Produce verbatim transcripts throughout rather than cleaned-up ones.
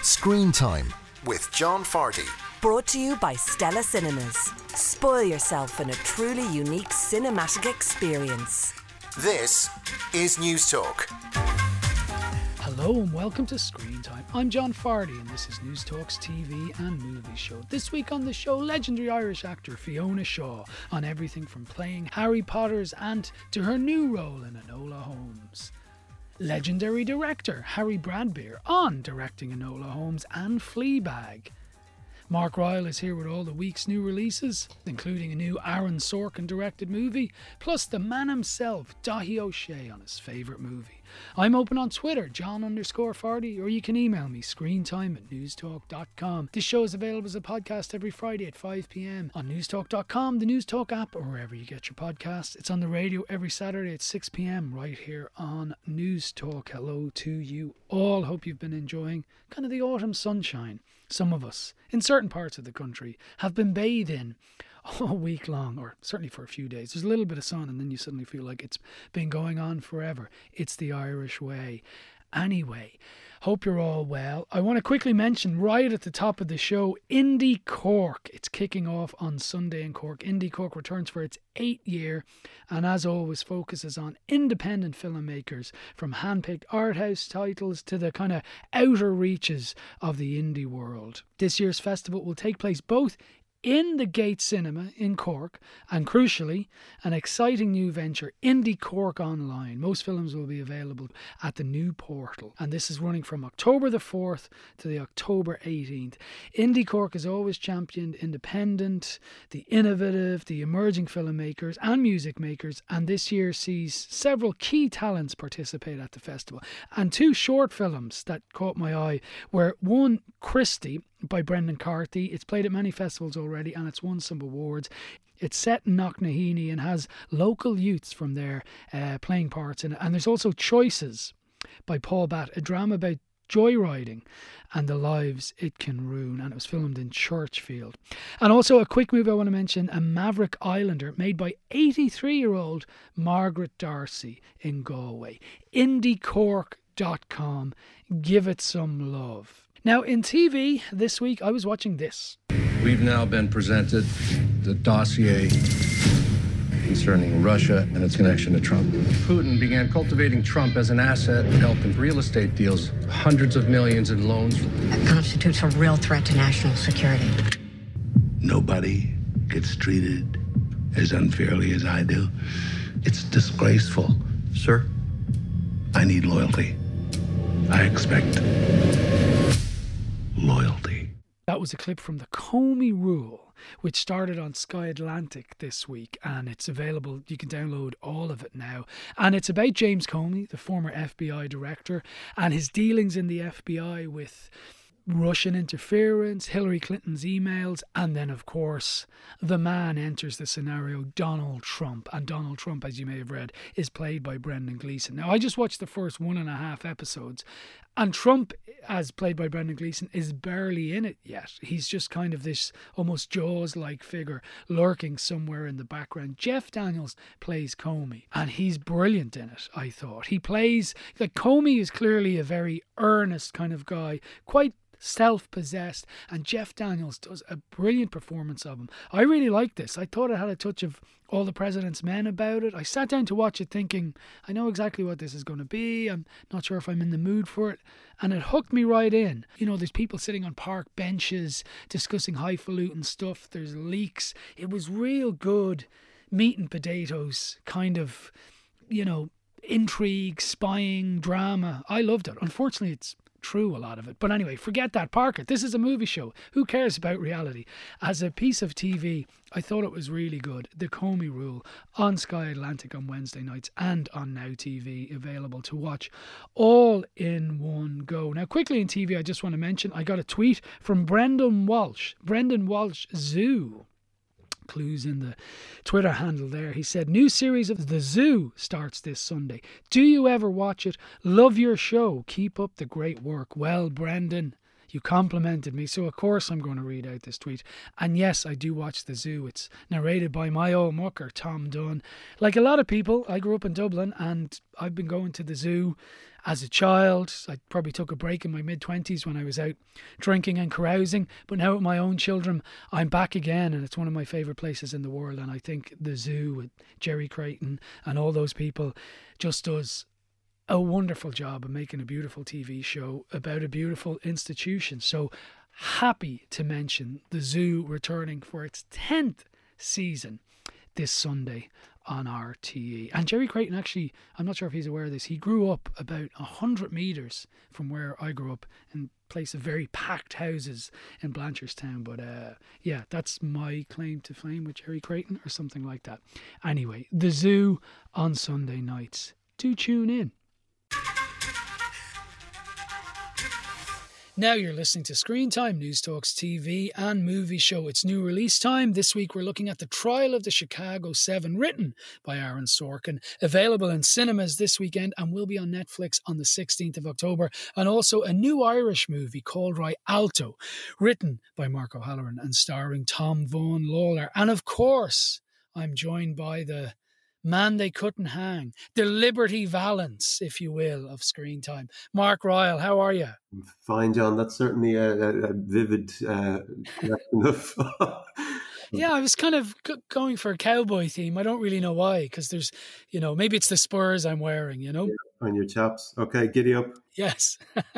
Screen Time with John Fardy. Brought to you by Stella Cinemas. Spoil yourself in a truly unique cinematic experience. This is News Talk. Hello and welcome to Screen Time. I'm John Fardy and this is News Talk's T V and movie show. This week on the show, legendary Irish actor Fiona Shaw on everything from playing Harry Potter's aunt to her new role in Enola Holmes. Legendary director Harry Bradbeer on directing Enola Holmes and Fleabag. Mark Ryle is here with all the week's new releases, including a new Aaron Sorkin directed movie, plus the man himself, Daithí O'Shea, on his favourite movie. I'm open on Twitter, John underscore Fardy, or you can email me, screentime at newstalk dot com. This show is available as a podcast every Friday at five p.m. on newstalk dot com, the Newstalk app, or wherever you get your podcasts. It's on the radio every Saturday at six p.m. right here on Newstalk. Hello to you all. Hope you've been enjoying kind of the autumn sunshine. Some of us, in certain parts of the country, have been bathed in all week long, or certainly for a few days. There's a little bit of sun and then you suddenly feel like it's been going on forever. It's the Irish way. Anyway, hope you're all well. I want to quickly mention right at the top of the show, Indie Cork. It's kicking off on Sunday in Cork. Indie Cork returns for its eighth year and as always focuses on independent filmmakers from handpicked art house titles to the kind of outer reaches of the indie world. This year's festival will take place both in the Gate Cinema in Cork and, crucially, an exciting new venture, Indie Cork Online. Most films will be available at the new portal and this is running from October the fourth to the October eighteenth. Indie Cork has always championed independent, the innovative, the emerging filmmakers and music makers, and this year sees several key talents participate at the festival. And two short films that caught my eye were one, Christy, by Brendan Carthy. It's played at many festivals already and it's won some awards. It's set in Knocknaheeny and has local youths from there uh, playing parts in it. And there's also Choices by Paul Batt, a drama about joyriding and the lives it can ruin, and it was filmed in Churchfield. And also a quick movie I want to mention, A Maverick Islander, made by eighty-three-year-old Margaret Darcy in Galway. indie cork dot com. Give it some love. Now, in T V this week, I was watching this. We've now been presented the dossier concerning Russia and its connection to Trump. Putin began cultivating Trump as an asset and helped in real estate deals, hundreds of millions in loans. That constitutes a real threat to national security. Nobody gets treated as unfairly as I do. It's disgraceful. Sir, I need loyalty. I expect loyalty. That was a clip from The Comey Rule, which started on Sky Atlantic this week, and it's available. You can download all of it now. And it's about James Comey, the former F B I director, and his dealings in the F B I with Russian interference, Hillary Clinton's emails, and then, of course, the man enters the scenario, Donald Trump. And Donald Trump, as you may have read, is played by Brendan Gleeson. Now, I just watched the first one and a half episodes, and Trump, as played by Brendan Gleeson, is barely in it yet. He's just kind of this almost Jaws-like figure lurking somewhere in the background. Jeff Daniels plays Comey, and he's brilliant in it, I thought. He plays, like, Comey is clearly a very earnest kind of guy, quite self-possessed, and Jeff Daniels does a brilliant performance of him. I really liked this. I thought it had a touch of All the President's Men about it. I sat down to watch it thinking, I know exactly what this is going to be. I'm not sure if I'm in the mood for it. And it hooked me right in. You know, there's people sitting on park benches discussing highfalutin stuff. There's leaks. It was real good meat and potatoes kind of, you know, intrigue, spying, drama. I loved it. Unfortunately, it's true, a lot of it. But anyway, forget that. Park it. This is a movie show. Who cares about reality? As a piece of T V, I thought it was really good. The Comey Rule on Sky Atlantic on Wednesday nights and on Now T V, available to watch all in one go. Now, quickly in T V, I just want to mention, I got a tweet from Brendan Walsh. Brendan Walsh Zoo. Clues in the Twitter handle there. He said, new series of The Zoo starts this Sunday. Do you ever watch it? Love your show. Keep up the great work. Well, Brendan, you complimented me, so of course I'm going to read out this tweet. And yes, I do watch The Zoo. It's narrated by my old mucker, Tom Dunn. Like a lot of people, I grew up in Dublin, and I've been going to The Zoo as a child. I probably took a break in my mid-twenties when I was out drinking and carousing, but now with my own children, I'm back again, and it's one of my favourite places in the world. And I think The Zoo with Jerry Creighton and all those people just does a wonderful job of making a beautiful T V show about a beautiful institution. So happy to mention The Zoo returning for its tenth season this Sunday on R T E. And Jerry Creighton, actually, I'm not sure if he's aware of this, he grew up about one hundred metres from where I grew up, in place of very packed houses in Blanchardstown. But uh, yeah, that's my claim to fame with Jerry Creighton, or something like that. Anyway, The Zoo on Sunday nights. Do tune in. Now you're listening to Screen Time, News Talks T V and movie show. It's new release time. This week we're looking at The Trial of the Chicago seven, written by Aaron Sorkin, available in cinemas this weekend and will be on Netflix on the sixteenth of October. And also a new Irish movie called Rialto, written by Mark O'Halloran and starring Tom Vaughan Lawler. And of course, I'm joined by the man they couldn't hang, the Liberty Valance, if you will, of Screen Time. Mark Ryle, how are you? Fine, John. That's certainly a, a, a vivid uh, enough. Yeah, I was kind of g- going for a cowboy theme. I don't really know why, because there's, you know, maybe it's the spurs I'm wearing, you know? Yeah, on your chaps. Okay, giddy up. Yes.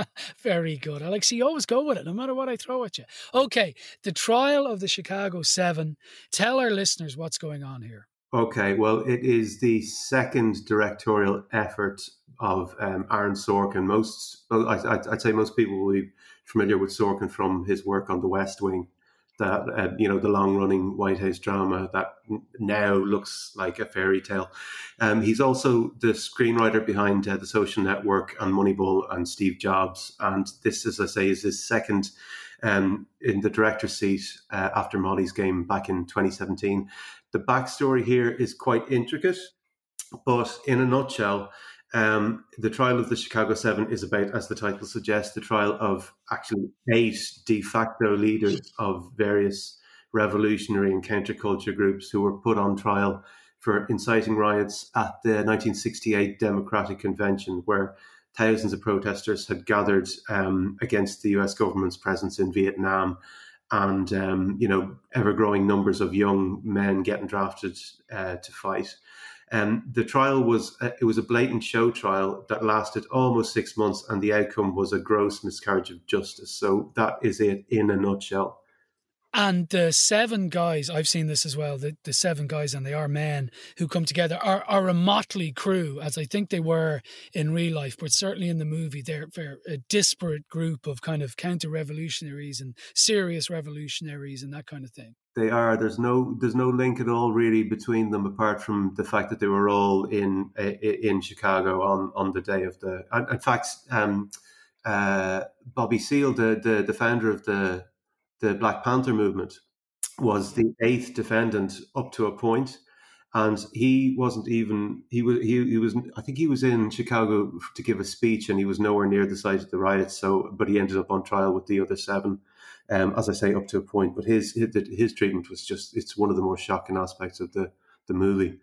Very good. I like, see, you always go with it, no matter what I throw at you. Okay, The Trial of the Chicago seven. Tell our listeners what's going on here. Okay, well, it is the second directorial effort of um, Aaron Sorkin. Most, well, I, I'd say most people will be familiar with Sorkin from his work on The West Wing, that uh, you know, the long-running White House drama that now looks like a fairy tale. Um, he's also the screenwriter behind uh, The Social Network and Moneyball and Steve Jobs, and this, as I say, is his second um, in the director's seat uh, after Molly's Game back in twenty seventeen. The backstory here is quite intricate, but in a nutshell, um, The Trial of the Chicago seven is about, as the title suggests, the trial of actually eight de facto leaders of various revolutionary and counterculture groups who were put on trial for inciting riots at the nineteen sixty-eight Democratic Convention, where thousands of protesters had gathered um, against the U S government's presence in Vietnam. And, um, you know, ever-growing numbers of young men getting drafted uh, to fight. Um, the trial was, uh, it was a blatant show trial that lasted almost six months, and the outcome was a gross miscarriage of justice. So that is it in a nutshell. And the seven guys, I've seen this as well, the, the seven guys, and they are men who come together, are, are a motley crew, as I think they were in real life, but certainly in the movie, they're, they're a disparate group of kind of counter-revolutionaries and serious revolutionaries and that kind of thing. They are. There's no there's no link at all really between them, apart from the fact that they were all in in Chicago on, on the day of the... In fact, um, uh, Bobby Seale, the, the, the founder of the... the Black Panther movement, was the eighth defendant up to a point, and he wasn't even he was he, he was I think he was in Chicago to give a speech, and he was nowhere near the site of the riots. So, but he ended up on trial with the other seven, um, as I say, up to a point. But his his, his treatment was just it's one of the more shocking aspects of the the movie.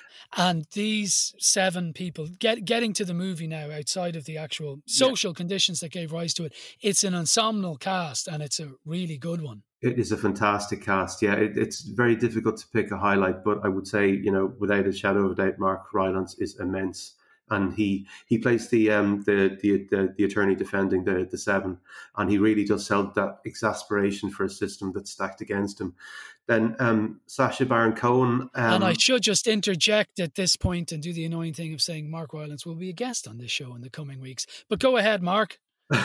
And these seven people, get, getting to the movie now, outside of the actual social yeah. conditions that gave rise to it, it's an ensemble cast, and it's a really good one. It is a fantastic cast, yeah. It, it's very difficult to pick a highlight, but I would say, you know, without a shadow of a doubt, Mark Rylance is immense. And he he plays the um the the the, the attorney defending the the seven, and he really does sell that exasperation for a system that's stacked against him. Then um, Sacha Baron Cohen, um, and I should just interject at this point and do the annoying thing of saying Mark Rylance will be a guest on this show in the coming weeks. But go ahead, Mark.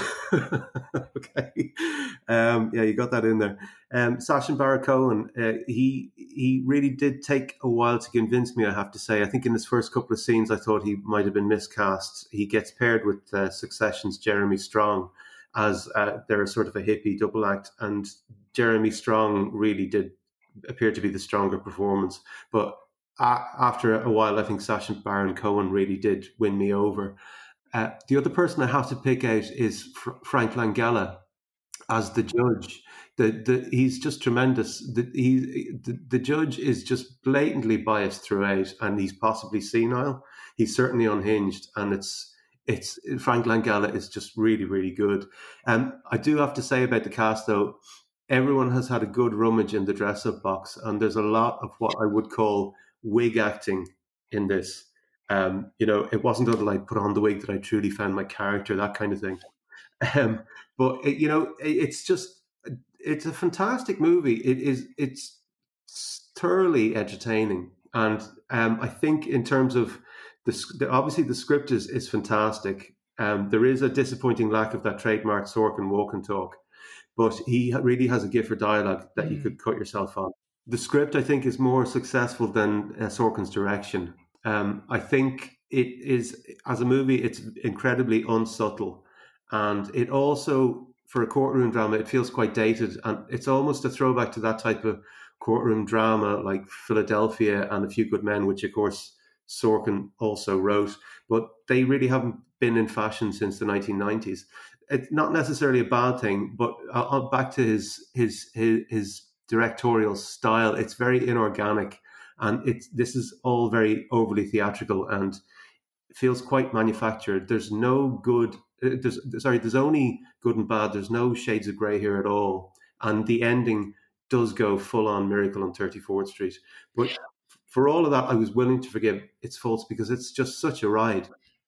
Okay, um, yeah, you got that in there. Um, Sacha Baron Cohen, uh, he he really did take a while to convince me, I have to say. I think in his first couple of scenes, I thought he might have been miscast. He gets paired with uh, Succession's Jeremy Strong as uh, they're sort of a hippie double act, and Jeremy Strong really did appear to be the stronger performance. But uh, after a while, I think Sacha Baron Cohen really did win me over. Uh, the other person I have to pick out is Fr- Frank Langella, as the judge. The, the, he's just tremendous. The, he, the, the judge is just blatantly biased throughout, and he's possibly senile. He's certainly unhinged, and it's it's Frank Langella is just really, really good. And um, I do have to say about the cast, though, everyone has had a good rummage in the dress-up box, and there's a lot of what I would call wig acting in this. Um, you know, it wasn't until I put on the wig that I truly found my character, that kind of thing. Um, but it, you know, it, it's just. It's a fantastic movie. It is. It's thoroughly entertaining, and um, I think in terms of the, the obviously the script is is fantastic. Um, there is a disappointing lack of that trademark Sorkin walk and talk, but he really has a gift for dialogue that mm. you could cut yourself on. The script, I think, is more successful than uh, Sorkin's direction. Um, I think it is, as a movie, it's incredibly unsubtle, and it also, for a courtroom drama, it feels quite dated, and it's almost a throwback to that type of courtroom drama like Philadelphia and A Few Good Men, which of course Sorkin also wrote, but they really haven't been in fashion since the nineteen nineties. It's not necessarily a bad thing, but I'll back to his his his, his directorial style. It's very inorganic, and it's this is all very overly theatrical and feels quite manufactured. There's no good. There's sorry. There's only good and bad. There's no shades of grey here at all. And the ending does go full on Miracle on thirty-fourth Street. But for all of that, I was willing to forgive its faults because it's just such a ride.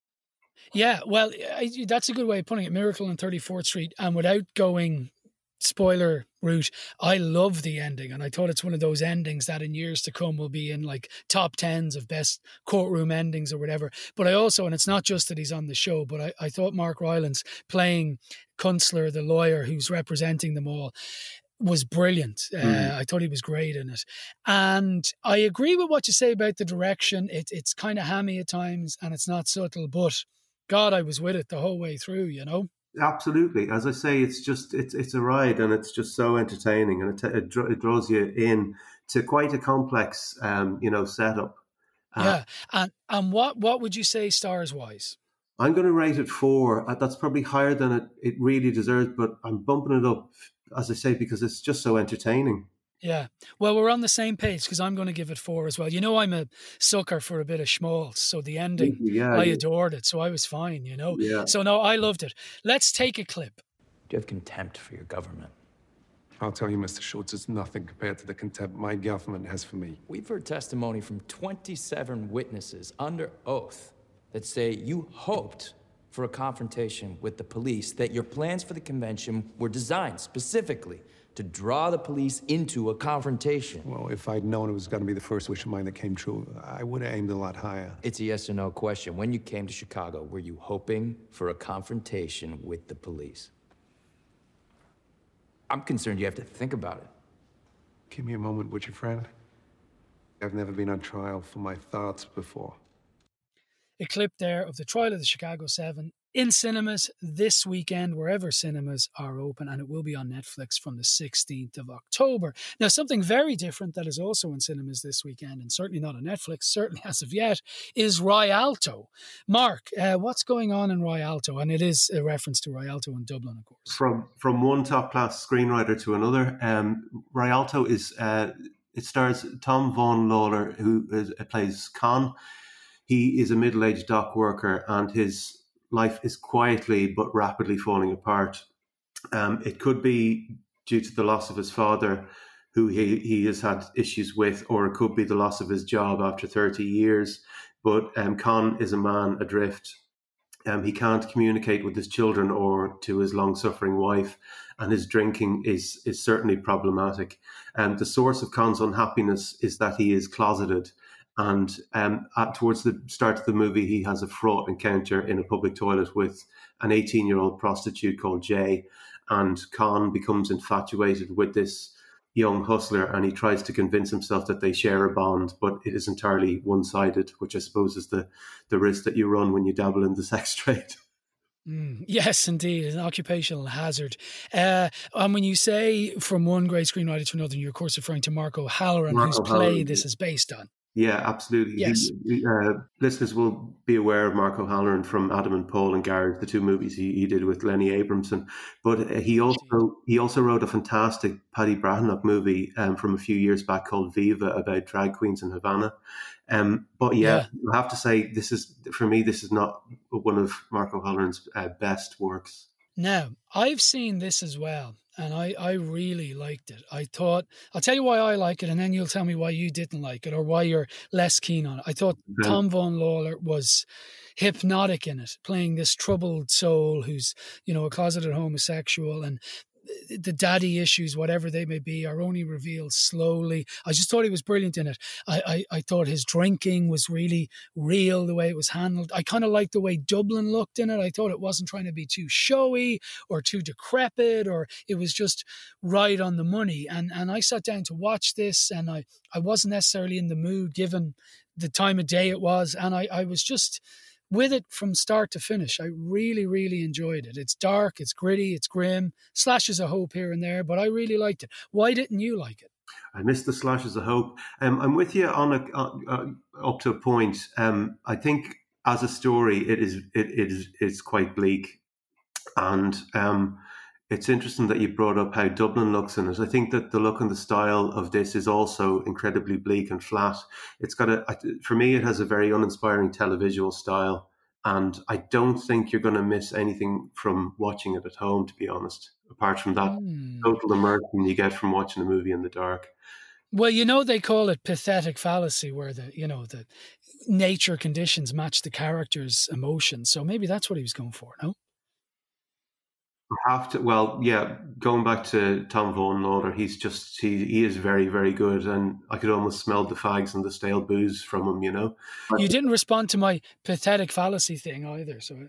Yeah, well, I, that's a good way of putting it. Miracle on thirty-fourth Street, and without going spoiler route, I love the ending, and I thought it's one of those endings that in years to come will be in like top tens of best courtroom endings or whatever. But I also, and it's not just that he's on the show, but I, I thought Mark Rylance playing Kunstler, the lawyer who's representing them all, was brilliant. Mm. Uh, I thought he was great in it. And I agree with what you say about the direction. It, it's kind of hammy at times and it's not subtle, but God, I was with it the whole way through, you know? Absolutely. As I say, it's just, it's it's a ride, and it's just so entertaining, and it, it, it draws you in to quite a complex, um, you know, setup. Uh, yeah. And and what, what would you say stars-wise? I'm going to rate it four. That's probably higher than it, it really deserves, but I'm bumping it up, as I say, because it's just so entertaining. Yeah. Well, we're on the same page because I'm going to give it four as well. You know, I'm a sucker for a bit of schmaltz. So the ending, yeah, I yeah. adored it. So I was fine, you know. Yeah. So no, I loved it. Let's take a clip. Do you have contempt for your government? I'll tell you, Mister Schultz, it's nothing compared to the contempt my government has for me. We've heard testimony from twenty-seven witnesses under oath that say you hoped for a confrontation with the police, that your plans for the convention were designed specifically to draw the police into a confrontation. Well, if I'd known it was going to be the first wish of mine that came true, I would have aimed a lot higher. It's a yes or no question. When you came to Chicago, were you hoping for a confrontation with the police? I'm concerned you have to think about it. Give me a moment, would you, friend? I've never been on trial for my thoughts before. A clip there of the trial of the Chicago Seven in cinemas this weekend, wherever cinemas are open, and it will be on Netflix from the sixteenth of October. Now, something very different that is also in cinemas this weekend, and certainly not on Netflix, certainly as of yet, is Rialto. Mark, uh, what's going on in Rialto? And it is a reference to Rialto in Dublin, of course. From from one top-class screenwriter to another, um, Rialto is, uh, it stars Tom Vaughan Lawler, who is, uh, plays Con. He is a middle-aged dock worker, and his life is quietly but rapidly falling apart. Um, it could be due to the loss of his father, who he, he has had issues with, or it could be the loss of his job after thirty years. But um, Con is a man adrift. Um, he can't communicate with his children or to his long-suffering wife, and his drinking is is certainly problematic. And um, the source of Con's unhappiness is that he is closeted. And um, at, towards the start of the movie, he has a fraught encounter in a public toilet with an eighteen-year-old prostitute called Jay. And Con becomes infatuated with this young hustler, and he tries to convince himself that they share a bond, but it is entirely one-sided, which I suppose is the, the risk that you run when you dabble in the sex trade. Mm, yes, indeed, an occupational hazard. Uh, and when you say from one great screenwriter to another, you're of course referring to Mark O'Halloran, Mark whose O'Halloran. play this is based on. Yeah, absolutely. Yes. He, uh, listeners will be aware of Mark O'Halloran from Adam and Paul and Garage, the two movies he, he did with Lenny Abramson. But uh, he also he also wrote a fantastic Paddy Bratenoch movie um, from a few years back called Viva, about drag queens in Havana. Um, but yeah, Yeah. I have to say, this is for me, this is not one of Mark O'Halloran's uh, best works. Now, I've seen this as well, and I, I really liked it. I thought, I'll tell you why I like it, and then you'll tell me why you didn't like it or why you're less keen on it. I thought Okay. Tom Vaughan Lawler was hypnotic in it, playing this troubled soul who's, you know, a closeted homosexual, and the daddy issues, whatever they may be, are only revealed slowly. I just thought he was brilliant in it. I, I, I thought his drinking was really real, the way it was handled. I kind of liked the way Dublin looked in it. I thought it wasn't trying to be too showy or too decrepit, or it was just right on the money. And and I sat down to watch this, and I, I wasn't necessarily in the mood given the time of day it was. And I, I was just with it from start to finish. I really, really enjoyed it. It's dark, it's gritty, it's grim, slashes of hope here and there, but I really liked it. Why didn't you like it? I missed the slashes of hope. Um, I'm with you on a, uh, up to a point. Um, I think as a story, it is it, it is it's quite bleak, and um, it's interesting that you brought up how Dublin looks in it. I think that the look and the style of this is also incredibly bleak and flat. It's got a, for me, it has a very uninspiring televisual style, and I don't think you're going to miss anything from watching it at home, to be honest, apart from that Mm. total immersion you get from watching a movie in the dark. Well, you know, they call it pathetic fallacy, where the, you know, the nature conditions match the character's emotions. So maybe that's what he was going for, no? Have to, well, yeah, going back to Tom Vaughan Lawler, he's just, he, he is very, very good. And I could almost smell the fags and the stale booze from him, you know. You didn't respond to my pathetic fallacy thing either. So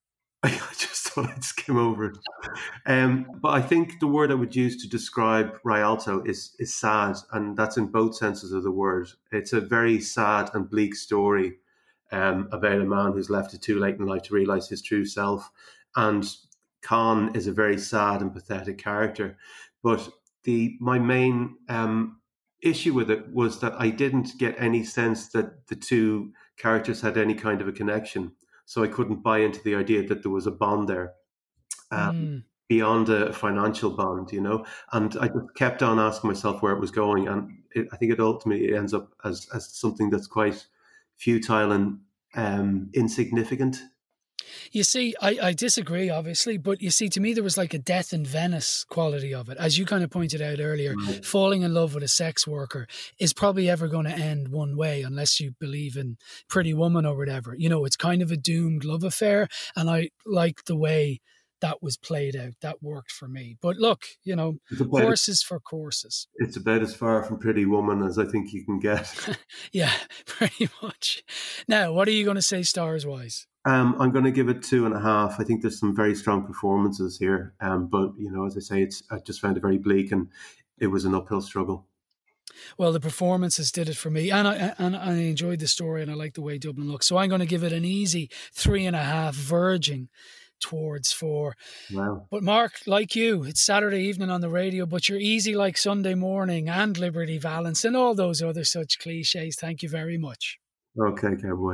I just thought I'd skim over it. Um, but I think the word I would use to describe Rialto is, is sad. And that's in both senses of the word. It's a very sad and bleak story um, about a man who's left it too late in life to realize his true self. And Khan is a very sad and pathetic character, but the my main um, issue with it was that I didn't get any sense that the two characters had any kind of a connection, so I couldn't buy into the idea that there was a bond there um, mm. beyond a financial bond, you know. And I just kept on asking myself where it was going, and it, I think it ultimately ends up as as something that's quite futile and um, insignificant. You see, I, I disagree, obviously, but you see, to me, there was like a death in Venice quality of it. As you kind of pointed out earlier, Right. falling in love with a sex worker is probably ever going to end one way unless you believe in Pretty Woman or whatever. You know, it's kind of a doomed love affair, and I like the way that was played out. That worked for me. But look, you know, It's about, horses for courses. it's about as far from Pretty Woman as I think you can get. Yeah, pretty much. Now, what are you going to say stars-wise? Um, I'm going to give it two and a half. I think there's some very strong performances here, um, but you know, as I say, it's I just found it very bleak, and it was an uphill struggle. Well, the performances did it for me, and I and I enjoyed the story, and I like the way Dublin looks. So I'm going to give it an easy three and a half, verging towards four. Wow. But Mark, like you, it's Saturday evening on the radio, but you're easy like Sunday morning and Liberty Valance and all those other such cliches. Thank you very much. Okay, cowboy.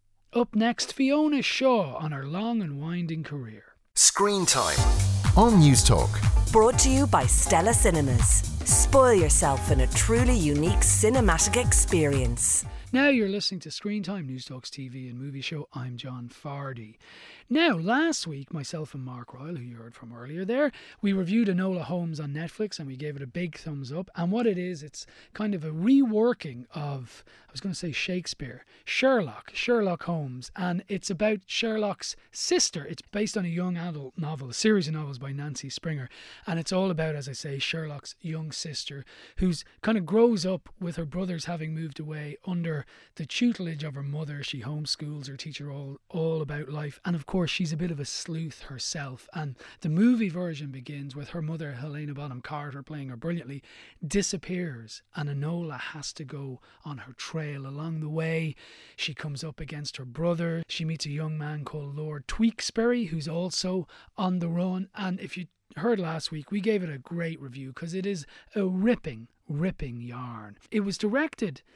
Up next, Fiona Shaw on her long and winding career. Screen Time on News Talk. Brought to you by Stella Cinemas. Spoil yourself in a truly unique cinematic experience. Now you're listening to Screen Time, News Talk's T V and movie show. I'm John Fardy. Now, last week, myself and Mark Royal, who you heard from earlier there, we reviewed Enola Holmes on Netflix and we gave it a big thumbs up. And what it is, it's kind of a reworking of, I was going to say Shakespeare, Sherlock, Sherlock Holmes. And it's about Sherlock's sister. It's based on a young adult novel, a series of novels by Nancy Springer. And it's all about, as I say, Sherlock's young sister, who's kind of grows up with her brothers having moved away under the tutelage of her mother. She homeschools her, teach her all, all about life. And of course, she's a bit of a sleuth herself. And the movie version begins with her mother, Helena Bonham Carter, playing her brilliantly, disappears. And Enola has to go on her trail. Along the way, she comes up against her brother. She meets a young man called Lord Tewkesbury, who's also on the run. And if you heard last week, we gave it a great review because it is a ripping, ripping yarn. It was directed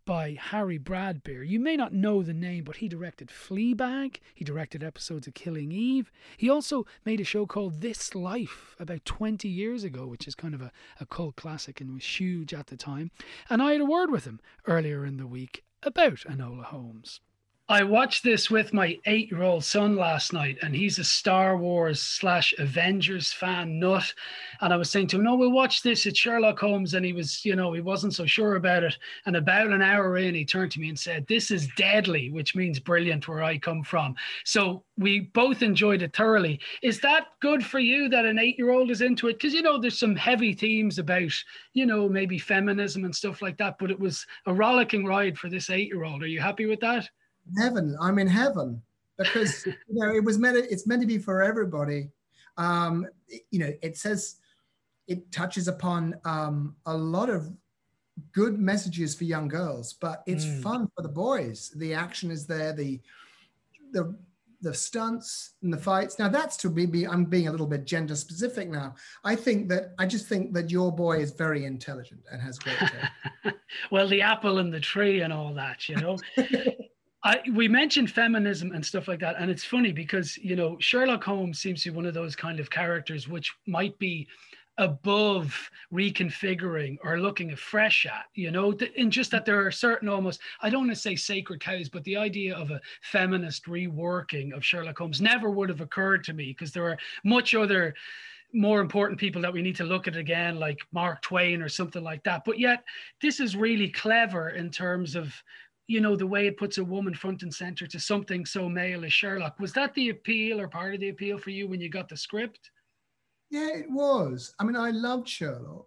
by Harry Bradbeer. You may not know the name, but he directed Fleabag. He directed episodes of Killing Eve. He also made a show called This Life about twenty years ago, which is kind of a, a cult classic and was huge at the time. And I had a word with him earlier in the week about Enola Holmes. I watched this with my eight-year-old son last night, and he's a Star Wars slash Avengers fan nut. And I was saying to him, no, we'll watch this. It's Sherlock Holmes. And he was, you know, he wasn't so sure about it. And about an hour in, he turned to me and said, this is deadly, which means brilliant where I come from. So we both enjoyed it thoroughly. Is that good for you that an eight-year-old is into it? Because, you know, there's some heavy themes about, you know, maybe feminism and stuff like that. But it was a rollicking ride for this eight-year-old. Are you happy with that? Heaven, I'm in heaven, because you know it was meant to, it's meant to be for everybody. Um, you know, it says it touches upon um, a lot of good messages for young girls, but it's mm. fun for the boys. The action is there, the the the stunts and the fights. Now that's to be, I'm being a little bit gender specific now. I think that I just think that your boy is very intelligent and has great taste. Well, the apple in the tree and all that, you know. I, we mentioned feminism and stuff like that, and it's funny because, you know, Sherlock Holmes seems to be one of those kind of characters which might be above reconfiguring or looking afresh at, you know, in just that there are certain almost, I don't want to say sacred cows, but the idea of a feminist reworking of Sherlock Holmes never would have occurred to me, because there are much other more important people that we need to look at again, like Mark Twain or something like that. But yet this is really clever in terms of, you know, the way it puts a woman front and center to something so male as Sherlock. Was that the appeal or part of the appeal for you when you got the script? Yeah, it was. I mean, I loved Sherlock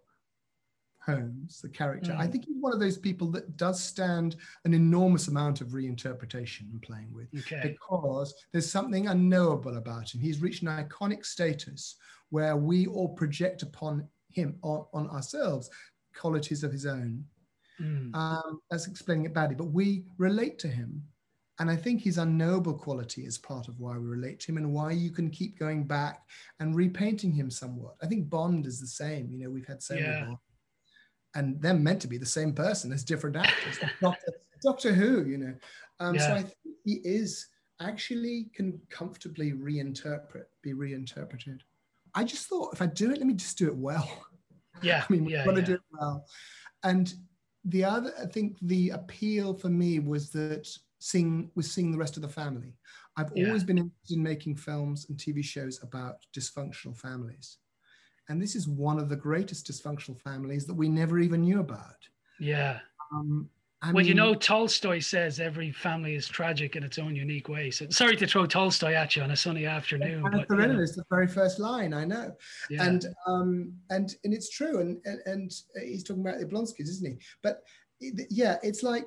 Holmes, the character. Mm. I think he's one of those people that does stand an enormous amount of reinterpretation and playing with, okay. because there's something unknowable about him. He's reached an iconic status where we all project upon him, on, on ourselves, qualities of his own. Mm. Um, that's explaining it badly, but we relate to him. And I think his unknowable quality is part of why we relate to him and why you can keep going back and repainting him somewhat. I think Bond is the same. You know, we've had so yeah. many Bond, and they're meant to be the same person as different actors. Doctor, Doctor Who, you know. Um, yeah. So I think he is actually can comfortably reinterpret, be reinterpreted. I just thought, if I do it, let me just do it well. Yeah. I mean, we've yeah, got to yeah. do it well. And the other, I think the appeal for me was that Sing was seeing the rest of the family. I've Yeah. always been interested in making films and T V shows about dysfunctional families. And this is one of the greatest dysfunctional families that we never even knew about. Yeah. Um, I well, mean, you know, Tolstoy says every family is tragic in its own unique way. So sorry to throw Tolstoy at you on a sunny afternoon. Anna But, Karenina you know. is the very first line, I know. Yeah. And um, and and it's true. And, and and he's talking about the Blonskys, isn't he? But it, yeah, it's like,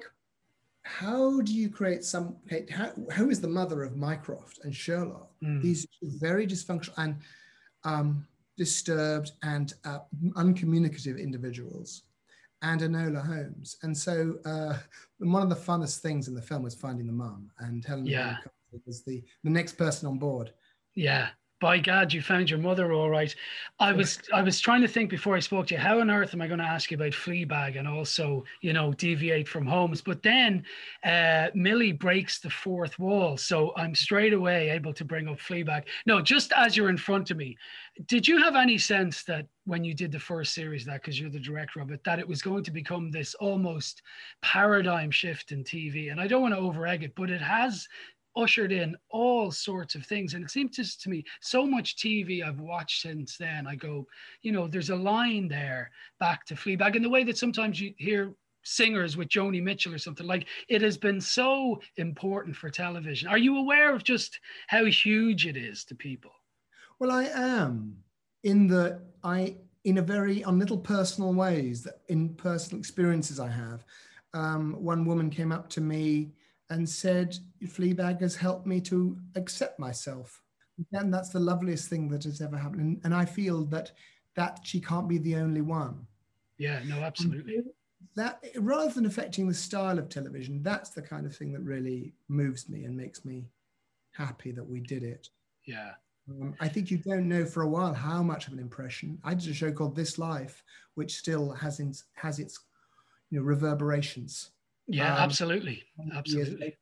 how do you create some, how, who is the mother of Mycroft and Sherlock? Mm. These very dysfunctional and um, disturbed and uh, uncommunicative individuals, and Enola Holmes. And so uh, one of the funnest things in the film was finding the mum, and Helen Yeah. was the, the next person on board. Yeah. By God, you found your mother all right. I was I was trying to think before I spoke to you, how on earth am I going to ask you about Fleabag and also, you know, deviate from Holmes? But then uh, Millie breaks the fourth wall. So I'm straight away able to bring up Fleabag. No, just as you're in front of me, did you have any sense that when you did the first series, that because you're the director of it, that it was going to become this almost paradigm shift in T V? And I don't want to over-egg it, but it has ushered in all sorts of things. And it seems just to me, so much T V I've watched since then, I go, you know, there's a line there back to Fleabag, in the way that sometimes you hear singers with Joni Mitchell or something. Like, it has been so important for television. Are you aware of just how huge it is to people? Well, I am, in the, I, in a very, on little personal ways, that in personal experiences I have. Um, one woman came up to me and said, Fleabag has helped me to accept myself. And that's the loveliest thing that has ever happened. And, and I feel that that she can't be the only one. Yeah, no, absolutely. And that, rather than affecting the style of television, that's the kind of thing that really moves me and makes me happy that we did it. Yeah. Um, I think you don't know for a while how much of an impression. I did a show called This Life, which still has in, has its, you know, reverberations Yeah, um, absolutely. Absolutely.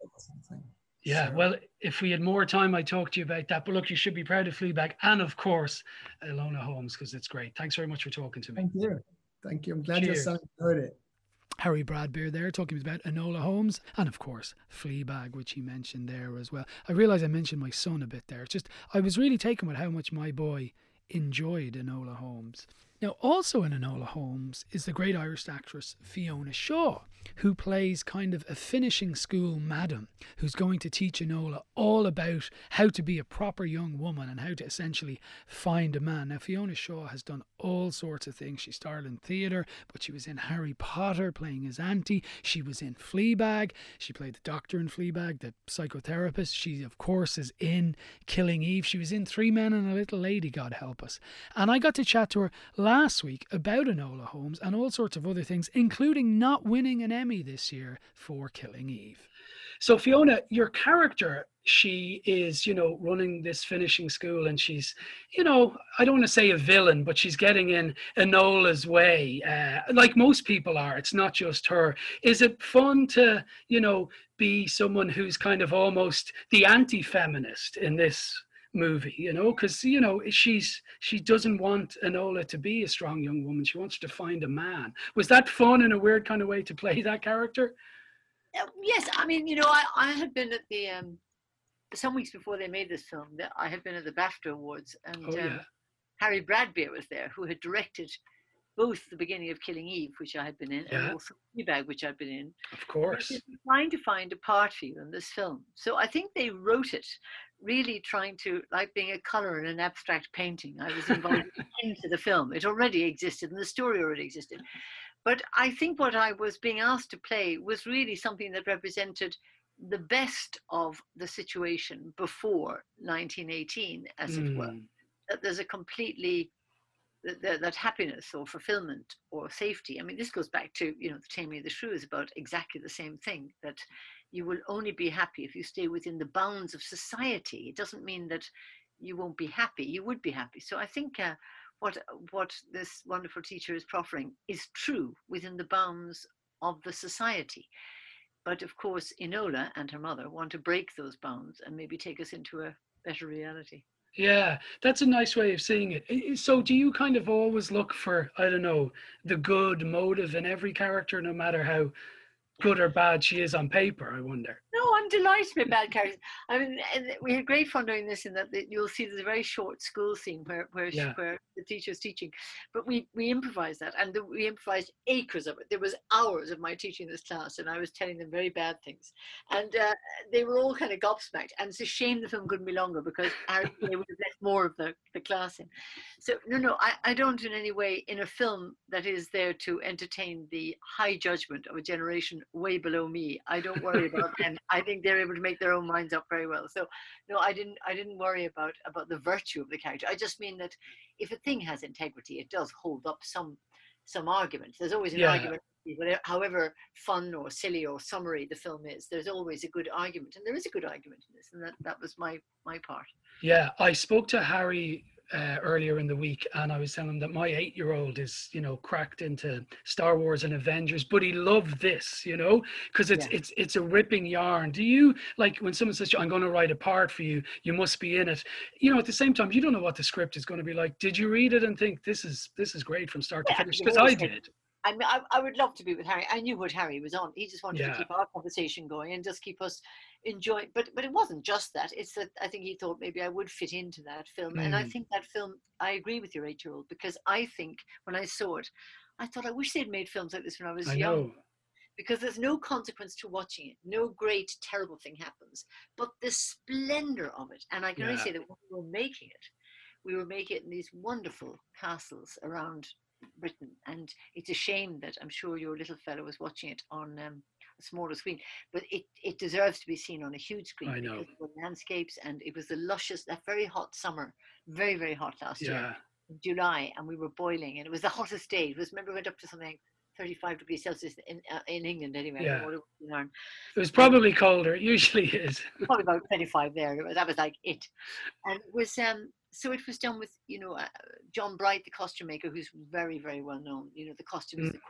Yeah, so. Well, if we had more time, I'd talk to you about that. But look, you should be proud of Fleabag and, of course, Enola Holmes, because it's great. Thanks very much for talking to me. Thank you. Thank you. I'm glad Cheers. your son enjoyed it. Harry Bradbeer there talking about Enola Holmes and, of course, Fleabag, which he mentioned there as well. I realise I mentioned my son a bit there. It's just I was really taken with how much my boy enjoyed Enola Holmes. Now, also in Enola Holmes is the great Irish actress Fiona Shaw, who plays kind of a finishing school madam who's going to teach Enola all about how to be a proper young woman and how to essentially find a man. Now, Fiona Shaw has done all sorts of things. She starred in theatre, but she was in Harry Potter playing his auntie. She was in Fleabag. She played the doctor in Fleabag, the psychotherapist. She, of course, is in Killing Eve. She was in Three Men and a Little Lady, God help us. And I got to chat to her last week about Enola Holmes and all sorts of other things, including not winning an Emmy this year for Killing Eve. So Fiona, your character, she is, you know, running this finishing school, and she's, you know, I don't want to say a villain, but she's getting in Enola's way, uh, like most people are. It's not just her. Is it fun to, you know, be someone who's kind of almost the anti-feminist in this movie, you know, because, you know, she's she doesn't want Enola to be a strong young woman. She wants her to find a man. Was that fun in a weird kind of way to play that character? Uh, yes, I mean, you know, I, I had been at the um some weeks before they made this film, that I had been at the BAFTA Awards, and oh, yeah. um, Harry Bradbeer was there, who had directed both the beginning of Killing Eve, which I had been in, yeah. and also Fleabag, which I'd been in. Of course. Trying to find a part for you in this film. So I think they wrote it really trying to, like being a color in an abstract painting. I was invited into the film. It already existed and the story already existed. But I think what I was being asked to play was really something that represented the best of the situation before nineteen eighteen, as mm. it were. That there's a completely, that, that happiness or fulfillment or safety. I mean, this goes back to, you know, the Taming of the Shrew is about exactly the same thing, that you will only be happy if you stay within the bounds of society. It doesn't mean that you won't be happy. You would be happy. So I think uh, what what this wonderful teacher is proffering is true within the bounds of the society. But of course, Enola and her mother want to break those bounds and maybe take us into a better reality. Yeah, that's a nice way of seeing it. So do you kind of always look for, I don't know, the good motive in every character, no matter how good or bad she is on paper, I wonder? No, I'm delighted with bad characters. I mean, we had great fun doing this, in that you'll see there's a very short school scene where where, yeah. she, where the teacher's teaching, but we we improvised that, and the, we improvised acres of it. There was hours of my teaching this class, and I was telling them very bad things, and uh, they were all kind of gobsmacked. And it's a shame the film couldn't be longer, because Harry would have left more of the, the class in. So no, no, I, I don't in any way, in a film that is there to entertain the high judgment of a generation way below me, I don't worry about them. I think they're able to make their own minds up very well. So no, I didn't I didn't worry about about the virtue of the character. I just mean that if a thing has integrity, it does hold up some some argument. There's always an yeah. argument, however fun or silly or summary the film is, there's always a good argument, and there is a good argument in this, and that, that was my my part. Yeah, I spoke to Harry Uh, earlier in the week, and I was telling him that my eight-year-old is, you know, cracked into Star Wars and Avengers, but he loved this, you know, because it's yeah. it's it's a ripping yarn. Do you, like, when someone says, I'm going to write a part for you, you must be in it, you know, at the same time, you don't know what the script is going to be like. Did you read it and think this is this is great from start yeah, to finish? Because I did. I mean, I, I would love to be with Harry. I knew what Harry was on. He just wanted yeah. to keep our conversation going and just keep us enjoying. But but it wasn't just that. It's that I think he thought maybe I would fit into that film. Mm. And I think that film, I agree with your eight-year-old, because I think when I saw it, I thought I wish they'd made films like this when I was I young. Know. Because there's no consequence to watching it. No great, terrible thing happens. But the splendor of it. And I can yeah. only say that when we were making it, we were making it in these wonderful castles around Britain, and it's a shame that I'm sure your little fellow was watching it on um, a smaller screen, but it, it deserves to be seen on a huge screen. I know. Because of the landscapes, and it was the luscious, that very hot summer, very very hot last yeah. year, in July, and we were boiling, and it was the hottest day. It was, remember, we went up to something thirty-five degrees Celsius in uh, in England anyway. Yeah. It was, it was probably colder. It usually is. Probably about twenty-five there. It was, that was like it, and it was um. So it was done with, you know, uh, John Bright, the costume maker, who's very, very well known. You know, the costumes, mm. the costumes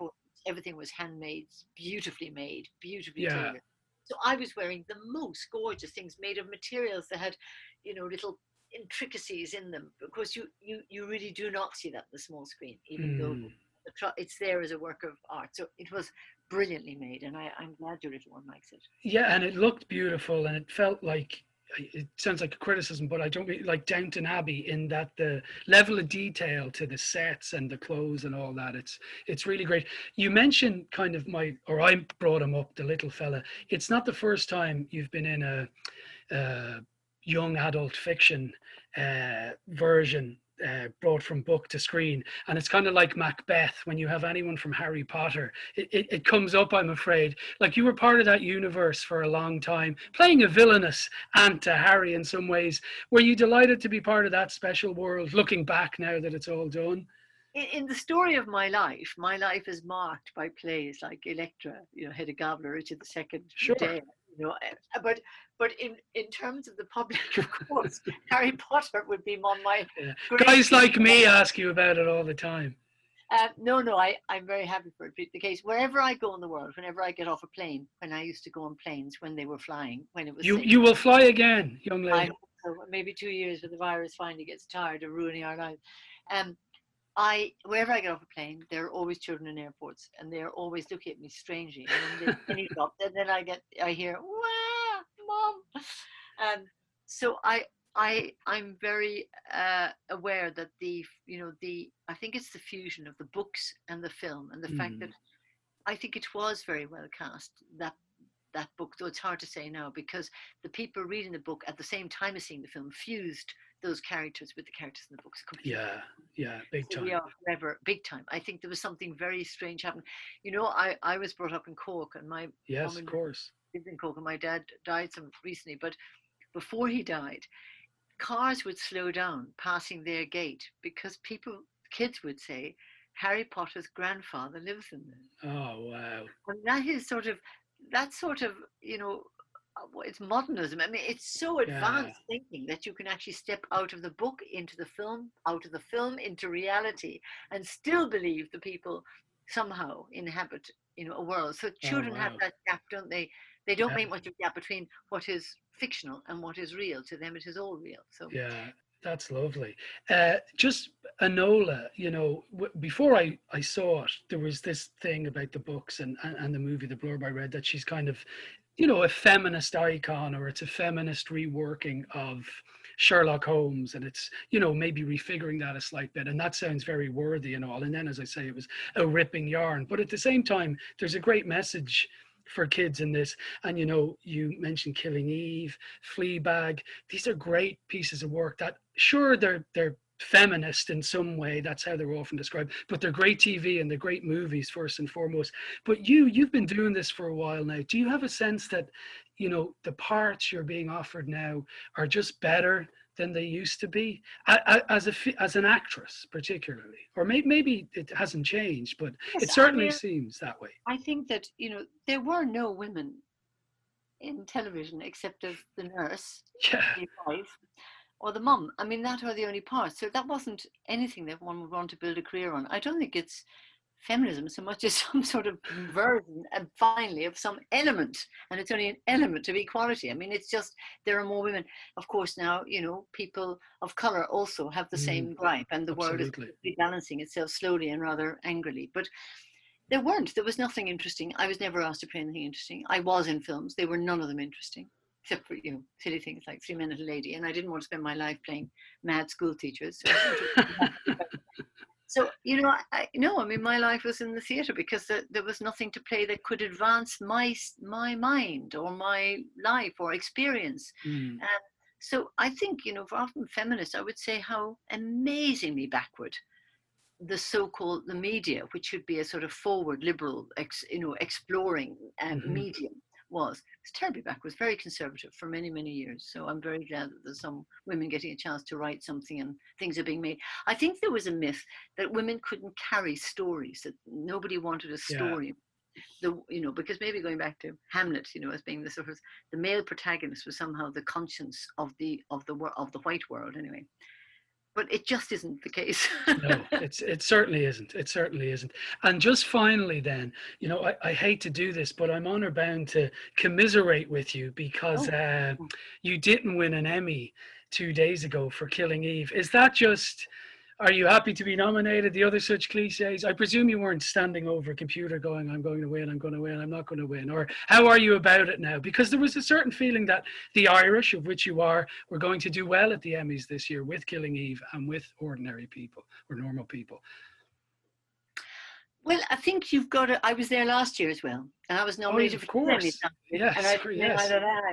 everything was handmade, beautifully made, beautifully Yeah. tailored. So I was wearing the most gorgeous things made of materials that had, you know, little intricacies in them. Because you you you really do not see that on the small screen, even though Mm. the tr- it's there as a work of art. So it was brilliantly made, and I, I'm glad your little one likes it. Yeah, and it looked beautiful, and it felt like, it sounds like a criticism, but I don't mean like Downton Abbey, in that the level of detail to the sets and the clothes and all that. It's it's really great. You mentioned kind of my, or I brought him up, the little fella. It's not the first time you've been in a, a young adult fiction uh, version. Uh, brought from book to screen, and it's kind of like Macbeth. When you have anyone from Harry Potter, it, it, it comes up, I'm afraid. Like, you were part of that universe for a long time, playing a villainous aunt to Harry in some ways. Were you delighted to be part of that special world, looking back now that it's all done? In, in the story of my life, my life is marked by plays like Electra, you know, Hedda Gabler, Richard the Second, Sure. Medea, you know, uh, but but in, in terms of the public, of course, Harry Potter would be on my Yeah. great- Guys like me ask you about it all the time. Uh, no, no, I, I'm very happy for it to be the case. Wherever I go in the world, whenever I get off a plane, when I used to go on planes when they were flying, when it was You safe, you will fly again, young I lady. hope so, maybe two years when the virus finally gets tired of ruining our lives. Um, I wherever I get off a plane, there are always children in airports, and they're always looking at me strangely. And then they drop, and then I get I hear, "Wah, mom." Um, so I I I'm very uh, aware that the you know the I think it's the fusion of the books and the film, and the mm. fact that I think it was very well cast, that that book, though it's hard to say now, because the people reading the book at the same time as seeing the film fused those characters with the characters in the books. Yeah, yeah, big so time. We are forever, big time. I think there was something very strange happening. You know, I, I was brought up in Cork, and my yes, mom of course, lived in Cork, and my dad died some recently. But before he died, cars would slow down passing their gate because people, kids would say, Harry Potter's grandfather lives in there. Oh wow! And that is sort of that sort of you know. It's modernism. I mean, it's so advanced yeah. thinking that you can actually step out of the book into the film, out of the film into reality, and still believe the people somehow inhabit, you know, a world. So children oh, wow. have that gap, don't they? They don't yeah. make much of a gap between what is fictional and what is real. To them, it is all real. So yeah, that's lovely. Uh, just Enola, you know, w- before I, I saw it, there was this thing about the books and, and, and the movie, the blurb I read, that she's kind of, you know, a feminist icon, or it's a feminist reworking of Sherlock Holmes, and it's, you know, maybe refiguring that a slight bit, and that sounds very worthy and all. And then, as I say, it was a ripping yarn, but at the same time, there's a great message for kids in this. And, you know, you mentioned Killing Eve, Fleabag. These are great pieces of work that, sure, they're they're feminist in some way, that's how they're often described, but they're great T V and they're great movies first and foremost. But you you've been doing this for a while now. Do you have a sense that, you know, the parts you're being offered now are just better than they used to be, as a as an actress particularly? Or maybe maybe it hasn't changed, but yes, it certainly I mean, seems that way. I think that, you know, there were no women in television except of the nurse, yeah. the wife, or the mum. I mean, that are the only parts. So that wasn't anything that one would want to build a career on. I don't think it's feminism so much as some sort of version, and finally, of some element. And it's only an element of equality. I mean, it's just, there are more women. Of course, now, you know, people of colour also have the mm, same gripe, and the absolutely. world is rebalancing itself slowly and rather angrily. But there weren't. There was nothing interesting. I was never asked to play anything interesting. I was in films. They were none of them interesting, except for, you know, silly things like Three Men and a Lady. And I didn't want to spend my life playing mad school teachers. So, so you know, I, no, I mean, my life was in the theatre because the, there was nothing to play that could advance my my mind or my life or experience. Mm. And so I think, you know, for often feminists, I would say how amazingly backward the so-called the media, which should be a sort of forward liberal, ex, you know, exploring um, mm-hmm. medium, was. It's terribly backwards, very conservative for many, many years. So I'm very glad that there's some women getting a chance to write something and things are being made. I think there was a myth that women couldn't carry stories, that nobody wanted a story. Yeah. The, you know, because maybe going back to Hamlet, you know, as being the sort of the male protagonist was somehow the conscience of the of the of the white world anyway. but it just isn't the case. No, it's it certainly isn't. It certainly isn't. And just finally then, you know, I, I hate to do this, but I'm honor bound to commiserate with you because Oh. uh, you didn't win an Emmy two days ago for Killing Eve. Is that just, are you happy to be nominated? The other such cliches? I presume you weren't standing over a computer going, I'm going to win, I'm going to win, I'm not going to win. Or how are you about it now? Because there was a certain feeling that the Irish, of which you are, were going to do well at the Emmys this year with Killing Eve and with Ordinary People or Normal People. Well, I think you've got to, I was there last year as well, and I was nominated of for the Emmy. course. Yes, and I, yes.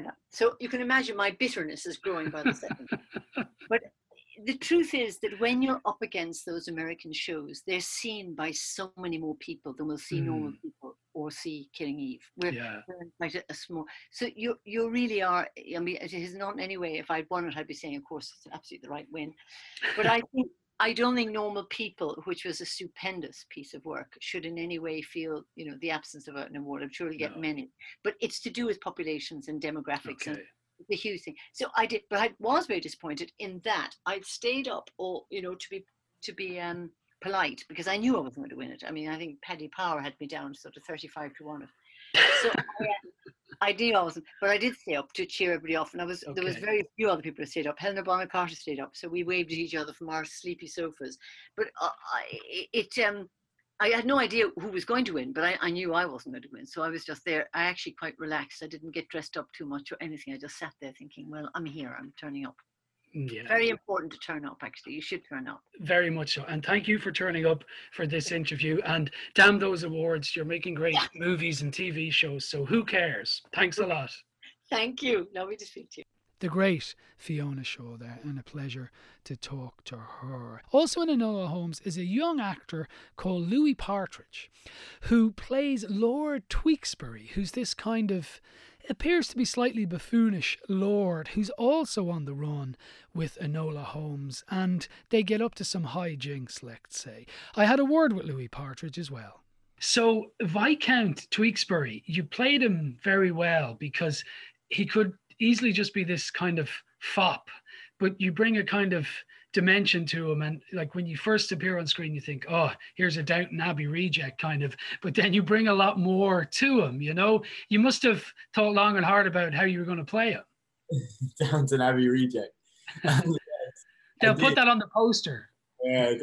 So you can imagine my bitterness is growing by the second. But the truth is that when you're up against those American shows, they're seen by so many more people than will see Mm. Normal People or see Killing Eve. We're, Yeah. we're quite a, a small. So you you really are. I mean, it is not in any way. If I'd won it, I'd be saying, of course, it's absolutely the right win. But I think I don't think Normal People, which was a stupendous piece of work, should in any way feel, you know, the absence of an award. I'm sure we'll get No. many, but it's to do with populations and demographics and Okay. the huge thing. So I did, but I was very disappointed in that I'd stayed up, or you know, to be to be um, polite because I knew I wasn't going to win it. I mean, I think Paddy Power had me down sort of thirty-five to one. So I, uh, I knew I wasn't, but I did stay up to cheer everybody off, and I was there was Okay. very few other people who stayed up. Helena Bonham Carter stayed up, so we waved at each other from our sleepy sofas. But uh, I, it um. I had no idea who was going to win, but I, I knew I wasn't going to win. So I was just there. I actually quite relaxed. I didn't get dressed up too much or anything. I just sat there thinking, well, I'm here. I'm turning up. Yeah. Very important to turn up, actually. You should turn up. Very much so. And thank you for turning up for this interview. And damn those awards. You're making great movies and T V shows. So who cares? Thanks a lot. Thank you. Lovely to speak to you. The great Fiona Shaw there, and a pleasure to talk to her. Also in Enola Holmes is a young actor called Louis Partridge, who plays Lord Tewkesbury, who's this kind of, appears to be slightly buffoonish lord, who's also on the run with Enola Holmes, and they get up to some hijinks, let's say. I had a word with Louis Partridge as well. So Viscount Tewkesbury, you played him very well because he could easily just be this kind of fop, but you bring a kind of dimension to him, and like when you first appear on screen you think, oh, here's a Downton Abbey reject kind of, but then you bring a lot more to him, you know. You must have thought long and hard about how you were going to play him. Downton Abbey reject. Yes, They'll put that on the poster. Yeah.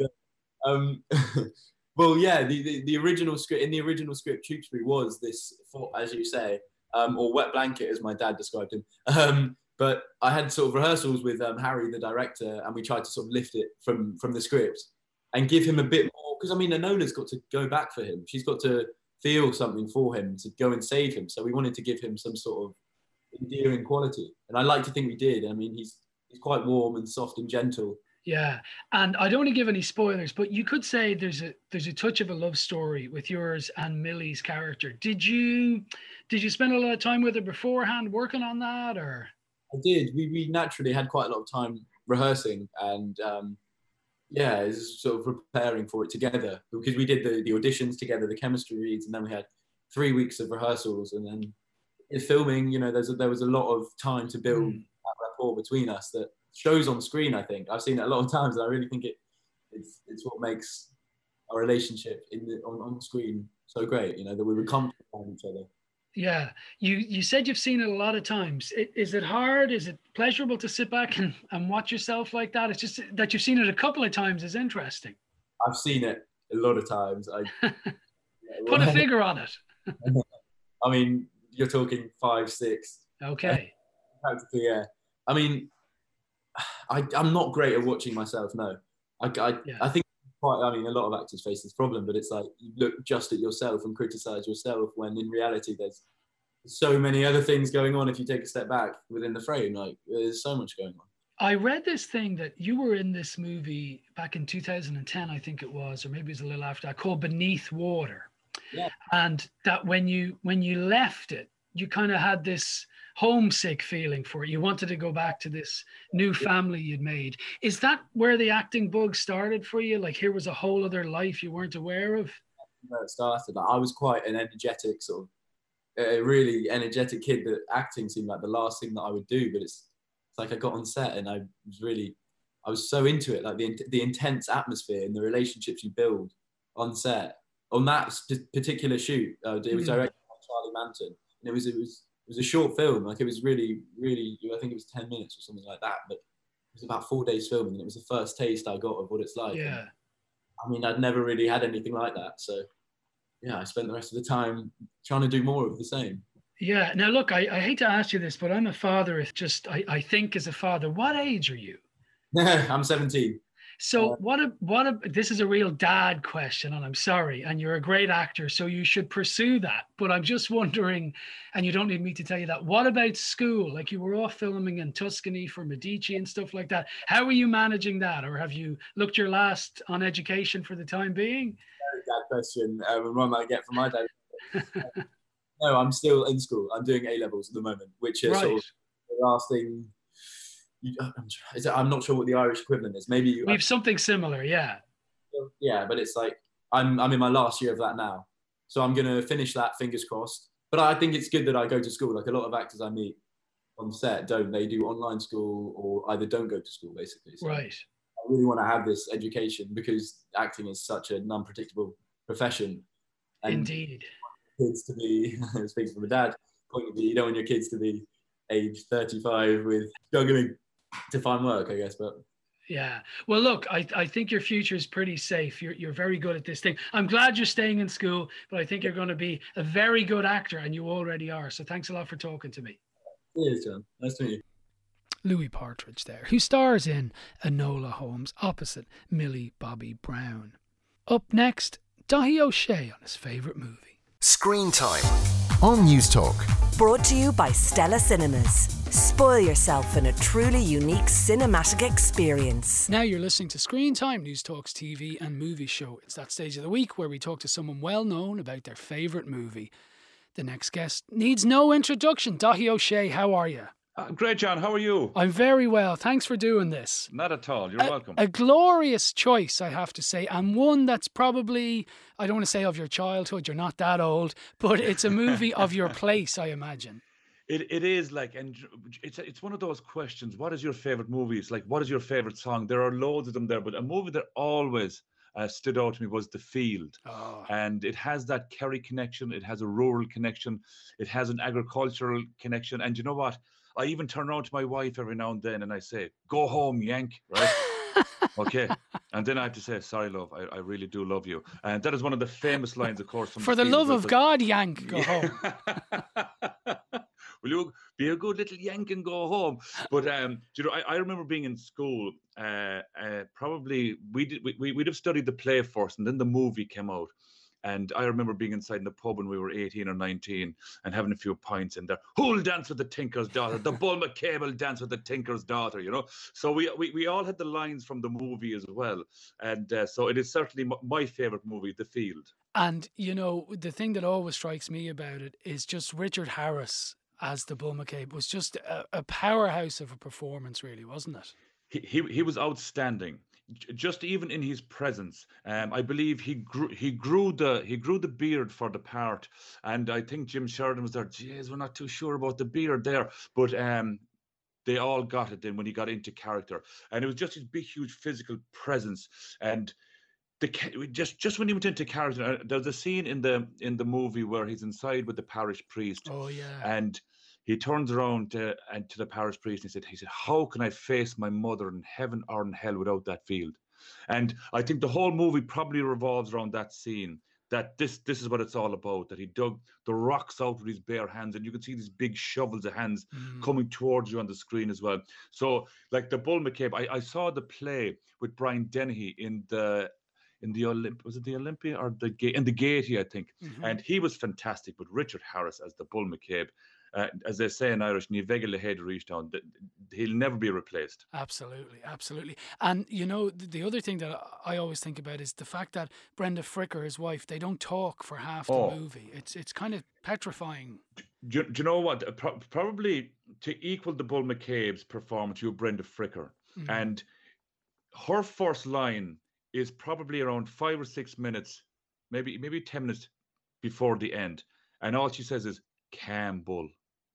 Um, well, yeah, the, the, the original script, in the original script, Tewkesbury was this, as you say, Um, or wet blanket, as my dad described him. Um, but I had sort of rehearsals with um, Harry, the director, and we tried to sort of lift it from from the script and give him a bit more. Because I mean, Enola's got to go back for him. She's got to feel something for him to go and save him. So we wanted to give him some sort of endearing quality, and I like to think we did. I mean, he's he's quite warm and soft and gentle. Yeah, and I don't want to give any spoilers, but you could say there's a there's a touch of a love story with yours and Millie's character. Did you did you spend a lot of time with her beforehand working on that, or? I did. We we naturally had quite a lot of time rehearsing, and um, yeah, it's sort of preparing for it together because we did the the auditions together, the chemistry reads, and then we had three weeks of rehearsals, and then in filming. You know, there's a, there was a lot of time to build mm. that rapport between us that shows on screen. I think I've seen it a lot of times, and I really think it it's it's what makes our relationship in the on, on screen so great. You know, that we were comfortable with each other. Yeah, you you said you've seen it a lot of times. Is it hard? Is it pleasurable to sit back and, and watch yourself like that? It's just that you've seen it a couple of times is interesting. I've seen it a lot of times. I Put a figure on it. I mean, you're talking five, six. Okay. Practically, yeah. I mean, I, I'm not great at watching myself, no. I, I, yeah. I think quite, I mean, a lot of actors face this problem, but it's like you look just at yourself and criticize yourself when in reality there's so many other things going on if you take a step back within the frame. Like, there's so much going on. I read this thing that you were in this movie back in two thousand ten, I think it was, or maybe it was a little after that, called Beneath Water. Yeah. And that when you when you left it, you kind of had this homesick feeling for it. You wanted to go back to this new family you'd made. Is that where the acting bug started for you? Like, here was a whole other life you weren't aware of? Where it started. I was quite an energetic sort of, a really energetic kid that acting seemed like the last thing that I would do. But it's, it's like I got on set and I was really I was so into it, like the the intense atmosphere and the relationships you build on set. On that particular shoot, uh, it was directed by Charlie Manton, and it was it was it was a short film. Like it was really really, I think it was ten minutes or something like that. But it was about four days filming, and it was the first taste I got of what it's like. Yeah. And, I mean, I'd never really had anything like that, so yeah, I spent the rest of the time trying to do more of the same. Yeah. Now, look, I, I hate to ask you this, but I'm a father. It's just I, I think as a father, what age are you? I'm seventeen. So what a what a this is a real dad question, and I'm sorry, and you're a great actor, so you should pursue that. But I'm just wondering, and you don't need me to tell you that, what about school? Like you were off filming in Tuscany for Medici and stuff like that. How are you managing that? Or have you looked your last on education for the time being? Very dad question, um, and one I get from my dad. No, I'm still in school. I'm doing A levels at the moment, which is right. sort of the last thing. You, I'm, is it, I'm not sure what the Irish equivalent is. Maybe you, we have something similar, yeah. Yeah, but it's like I'm I'm in my last year of that now, so I'm gonna finish that. Fingers crossed. But I think it's good that I go to school. Like a lot of actors I meet on set don't. They do online school or either don't go to school basically. So right. I really want to have this education because acting is such an unpredictable profession. And indeed. Kids to be speaking from a dad point of view, you don't want your kids to be age thirty-five with struggling to find work, I guess. But yeah, well, look, I, I think your future is pretty safe. You're you're very good at this thing. I'm glad you're staying in school, but I think you're going to be a very good actor, and you already are. So thanks a lot for talking to me. Cheers, John. Nice to meet you. Louis Partridge there, who stars in Enola Holmes opposite Millie Bobby Brown. Up next, Daithí O'Shea on his favourite movie. Screen Time on News Talk. Brought to you by Stella Cinemas. Spoil yourself in a truly unique cinematic experience. Now you're listening to Screen Time, News Talk's T V and movie show. It's that stage of the week where we talk to someone well known about their favourite movie. The next guest needs no introduction. Daithí O'Shea, how are you? Uh, great, John. How are you? I'm very well. Thanks for doing this. Not at all. You're a, welcome. A glorious choice, I have to say, and one that's probably, I don't want to say of your childhood, you're not that old, but it's a movie of your place, I imagine. It It is like, and it's it's one of those questions. What is your favorite movie? It's like, what is your favorite song? There are loads of them there, but a movie that always uh, stood out to me was The Field. Oh. And it has that Kerry connection. It has a rural connection. It has an agricultural connection. And you know what? I even turn around to my wife every now and then and I say, go home, Yank, right? Okay. And then I have to say, sorry, love, I, I really do love you. And that is one of the famous lines, of course. From For the, the love of God, Yank, go home. Will you be a good little Yank and go home? But um, you know, I, I remember being in school. Uh, uh, probably we did we we'd have studied the play first, and then the movie came out. And I remember being inside in the pub when we were eighteen or nineteen and having a few pints in there. Who'll dance with the Tinker's daughter? The Bull McCabe will dance with the Tinker's daughter, you know? So we we, we all had the lines from the movie as well. And uh, so it is certainly m- my favourite movie, The Field. And, you know, the thing that always strikes me about it is just Richard Harris as the Bull McCabe was just a, a powerhouse of a performance, really, wasn't it? He he, he was outstanding. Just even in his presence, um, I believe he grew he grew the he grew the beard for the part, and I think Jim Sheridan was there. Jeez, we're not too sure about the beard there, but um, they all got it then when he got into character, and it was just his big, huge physical presence, and the just just when he went into character. There's a scene in the in the movie where he's inside with the parish priest. Oh yeah, and he turns around to, and to the parish priest and he said, he said, how can I face my mother in heaven or in hell without that field? And I think the whole movie probably revolves around that scene, that this this is what it's all about, that he dug the rocks out with his bare hands, and you can see these big shovels of hands mm. coming towards you on the screen as well. So like the Bull McCabe, I, I saw the play with Brian Dennehy in the in the Olymp was it the Olympia or the in the Gaiety, I think, mm-hmm. and he was fantastic. But Richard Harris as the Bull McCabe, Uh, as they say in Irish, ní bheidh le héad reach down, he'll never be replaced. Absolutely, absolutely. And, you know, the, the other thing that I always think about is the fact that Brenda Fricker, his wife, they don't talk for half oh. the movie. It's it's kind of petrifying. Do, do you know what? Pro- probably to equal the Bull McCabe's performance, you have Brenda Fricker. Mm. And her first line is probably around five or six minutes, maybe maybe ten minutes before the end. And all she says is, calm bull.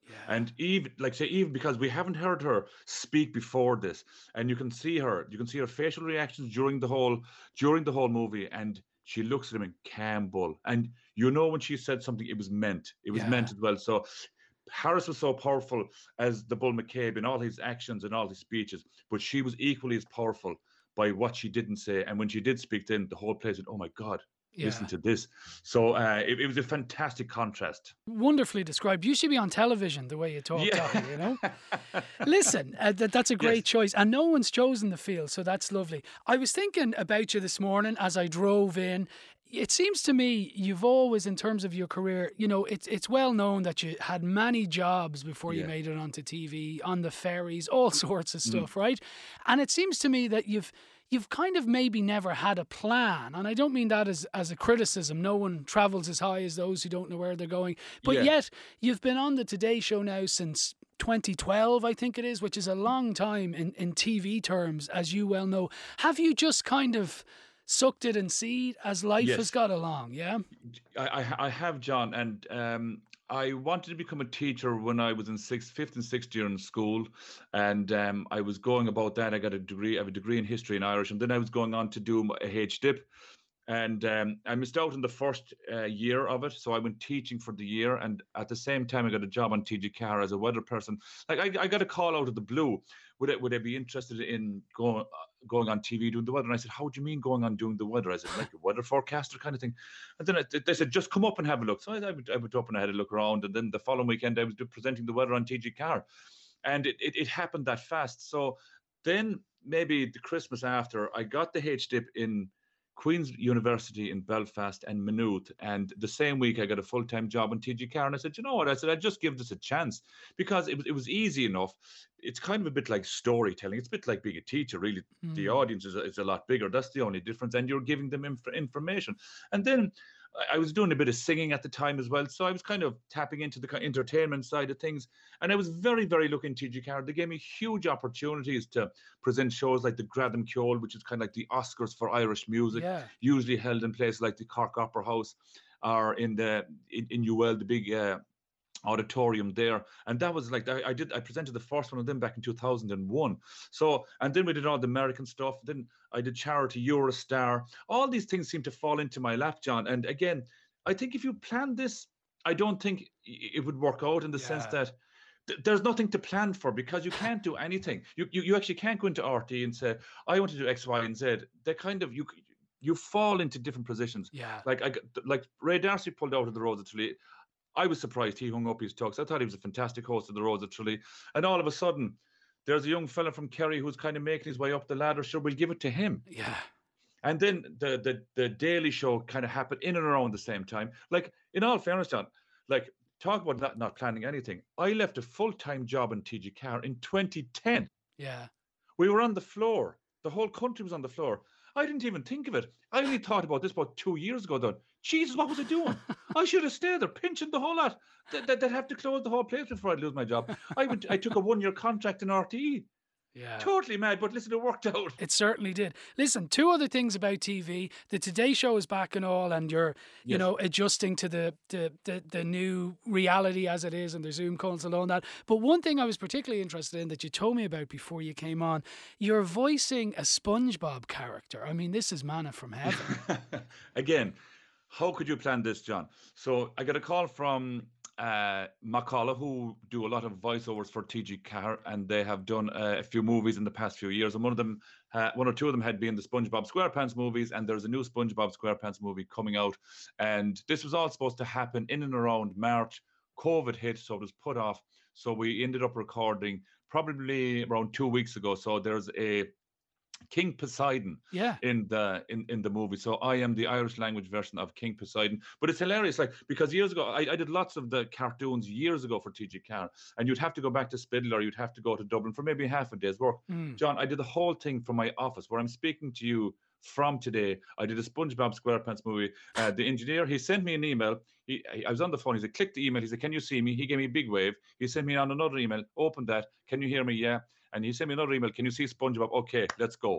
And even like say, even because we haven't heard her speak before this, and you can see her, you can see her facial reactions during the whole during the whole movie, and she looks at him in calm bull, and you know when she said something, it was meant. It was Yeah. meant as well. So Harris was so powerful as the Bull McCabe in all his actions and all his speeches, but she was equally as powerful by what she didn't say. And when she did speak, then the whole place said, "Oh my God, listen Yeah. to this." So uh, it, it was a fantastic contrast. Wonderfully described. You should be on television the way you talk, Yeah. Daithí, you know? Listen, uh, that, that's a great choice. And no one's chosen the field, so that's lovely. I was thinking about you this morning as I drove in. It seems to me you've always, in terms of your career, you know, it's it's well known that you had many jobs before you Yeah. made it onto T V, on the ferries, all sorts of Mm. stuff, right? And it seems to me that you've you've kind of maybe never had a plan. And I don't mean that as, as a criticism. No one travels as high as those who don't know where they're going. But Yeah. yet you've been on the Today Show now since twenty twelve, I think it is, which is a long time in, in T V terms, as you well know. Have you just kind of sucked it and see it as life Yes. has got along, yeah? I, I, I have, John, and um, I wanted to become a teacher when I was in sixth, fifth and sixth year in school, and um, I was going about that. I got a degree, I have a degree in history and Irish, and then I was going on to do a H D I P, and um, I missed out on the first uh, year of it, so I went teaching for the year, and at the same time, I got a job on T G Car as a weather person. Like I, I got a call out of the blue. Would it, would I be interested in going uh, going on T V doing the weather? And I said, "How do you mean going on doing the weather?" I said, "Like a weather forecaster kind of thing." And then I, they said, "Just come up and have a look." So I, I, went, I went up and I had a look around, and then the following weekend I was presenting the weather on T G Car, and it, it, it happened that fast. So then maybe the Christmas after, I got the H D I P in Queen's University in Belfast and Maynooth, and the same week I got a full-time job on T G Car, and I said, "You know what?" I said, "I'd just give this a chance," because it was, it was easy enough. It's kind of a bit like storytelling. It's a bit like being a teacher, really. The Mm. audience is a, is a lot bigger. That's the only difference, and you're giving them inf- information. And then I- I was doing a bit of singing at the time as well, so I was kind of tapping into the kind of entertainment side of things, and I was very, very lucky in T G Car. They gave me huge opportunities to present shows like the Gradam Ceol, which is kind of like the Oscars for Irish music, Yeah. usually held in places like the Cork Opera House or in the in, in U L, the big uh, auditorium there. And that was like I, I did I presented the first one of them back in two thousand one. So and then we did all the American stuff. Then I did charity Eurostar. All these things seem to fall into my lap, John. And again, I think if you plan this, I don't think i- it would work out in the sense Yeah. that th- there's nothing to plan for because you can't do anything. You, you you actually can't go into R T and say, "I want to do X, Y, and Z." They kind of you c- you fall into different positions. Yeah. Like I got- like Ray Darcy pulled out of the Rose of Tralee. I was surprised he hung up his tux. I thought he was a fantastic host of the Rose of Tralee. And all of a sudden, there's a young fella from Kerry who's kind of making his way up the ladder. Sure, we'll give it to him. Yeah. And then the the the Daily Show kind of happened in and around the same time. Like, in all fairness, John, like, talk about not, not planning anything. I left a full-time job in T G Car in twenty ten. Yeah. We were on the floor. The whole country was on the floor. I didn't even think of it. I only thought about this about two years ago, though. Jesus, what was I doing? I should have stayed there, pinching the whole lot. They- they- They'd have to close the whole place before I'd lose my job. I went, I took a one-year contract in R T E. Yeah. Totally mad, but listen, it worked out. It certainly did. Listen, two other things about T V. The Today Show is back and all, and you're, you Yes. know, adjusting to the, the, the, the new reality as it is, and the Zoom calls and all that. But one thing I was particularly interested in that you told me about before you came on, you're voicing a SpongeBob character. I mean, this is manna from heaven. Again, how could you plan this, John? So I got a call from uh, Macaulay, who do a lot of voiceovers for T G Car, and they have done uh, a few movies in the past few years. And one of them, uh, one or two of them, had been the SpongeBob SquarePants movies, and there's a new SpongeBob SquarePants movie coming out. And this was all supposed to happen in and around March. COVID hit, so it was put off. So we ended up recording probably around two weeks ago. So there's a King Poseidon Yeah. in the in, in the movie. So I am the Irish language version of King Poseidon. But it's hilarious, like, because years ago I, I did lots of the cartoons years ago for T G Car, and you'd have to go back to Spiddle or you'd have to go to Dublin for maybe half a day's work. Mm. John, I did the whole thing from my office where I'm speaking to you from today. I did a SpongeBob SquarePants movie. Uh, the engineer, he sent me an email. He, I was on the phone. He said, click the email. He said, can you see me? He gave me a big wave. He sent me on another email. Open that. Can you hear me? Yeah. And he sent me another email. Can you see SpongeBob? Okay, let's go.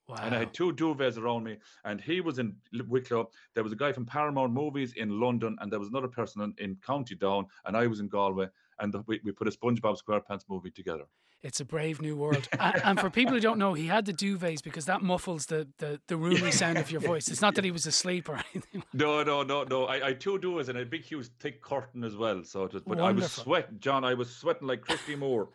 Wow. And I had two duvets around me, and he was in Wicklow. There was a guy from Paramount Movies in London, and there was another person in, in County Down, and I was in Galway, and the, we, we put a SpongeBob SquarePants movie together. It's a brave new world. and, and for people who don't know, he had the duvets because that muffles the, the, the roomy sound of your voice. It's not that he was asleep or anything. No, no, no, no. I, I had two duvets and a big, huge, thick curtain as well. So, it was, but Wonderful. I was sweating, John. I was sweating like Christy Moore.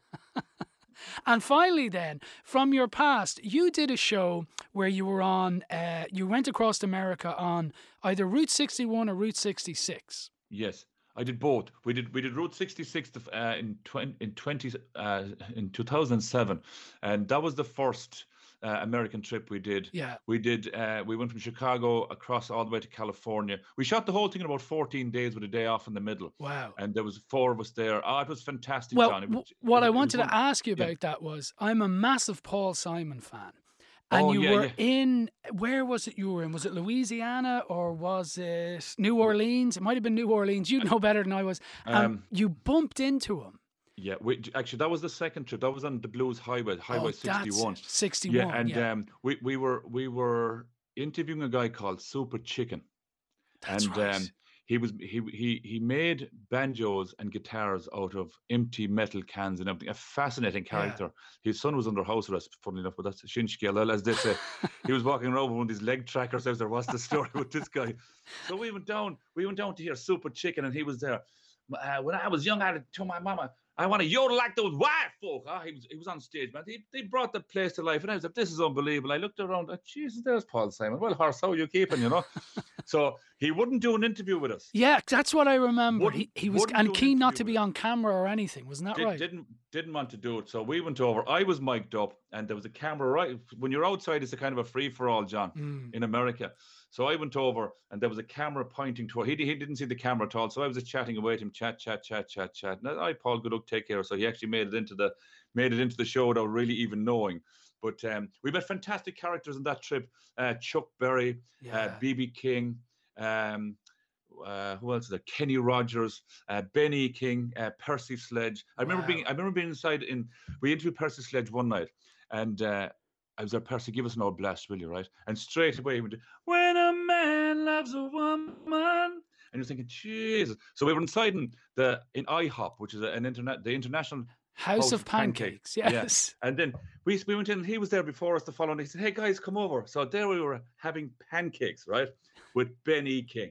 And finally then, from your past, you did a show where you were on, uh, you went across America on either Route sixty-one or Route sixty-six. Yes, I did both. We did we did Route sixty-six uh, in twenty in twenty uh, in two thousand seven, and that was the first uh, American trip we did. Yeah, we did. Uh, we went from Chicago across all the way to California. We shot the whole thing in about fourteen days with a day off in the middle. Wow! And there was four of us there. Oh, it was fantastic. Well, John. It was, what it, I it wanted was to one, ask you about yeah. that was, I'm a massive Paul Simon fan. And oh, you yeah, were yeah. in, where was it you were in? Was it Louisiana or was it New Orleans? It might have been New Orleans. You'd know better than I was. Um, Um, you bumped into him. Yeah, we, actually, that was the second trip. That was on the Blues Highway, Highway oh, sixty-one. That's sixty-one. Yeah, and yeah. Um, we we were we were interviewing a guy called Super Chicken, That's and right. um, he was he he he made banjos and guitars out of empty metal cans and everything. A fascinating character. Yeah. His son was under house arrest, funnily enough, but that's Shinshki, as they say. He was walking around with one of these leg trackers. I was there. What's the story with this guy? So we went down. We went down to hear Super Chicken, and he was there. Uh, when I was young, I had to my mama, I want to yodel like those white folk. Oh, he was he was on stage, man. They, they brought the place to life. And I was like, this is unbelievable. I looked around, like, Jesus, there's Paul Simon. Well, horse, how are you keeping, you know? So he wouldn't do an interview with us. Yeah, that's what I remember. Wouldn't, he, he was and an keen not to be on camera or anything. Wasn't that Did, right? Didn't didn't want to do it. So we went over. I was mic'd up, and there was a camera right. When you're outside, it's a kind of a free-for-all, John, mm. in America. So I went over, and there was a camera pointing toward. He, he didn't see the camera at all. So I was just chatting away to him, chat, chat, chat, chat, chat. And I, Paul, good luck, take care. So he actually made it into the made it into the show without really even knowing. But um, we met fantastic characters on that trip. Uh, Chuck Berry, yeah. uh, B B King. Um, Uh, who else is there? Kenny Rogers, uh, Benny King, uh, Percy Sledge. I remember wow. being. I remember being inside. In we interviewed Percy Sledge one night, and uh, I was like, Percy, give us an old blast, will you? Right? And straight away he went, "When a man loves a woman," and you're thinking, Jesus. So we were inside in the in IHOP, which is an internet, the international House, House of of Pancakes. Pancakes. Yes. Yeah. And then we we went in. And he was there before us the following day. He said, "Hey guys, come over." So there we were having pancakes, right, with Benny King.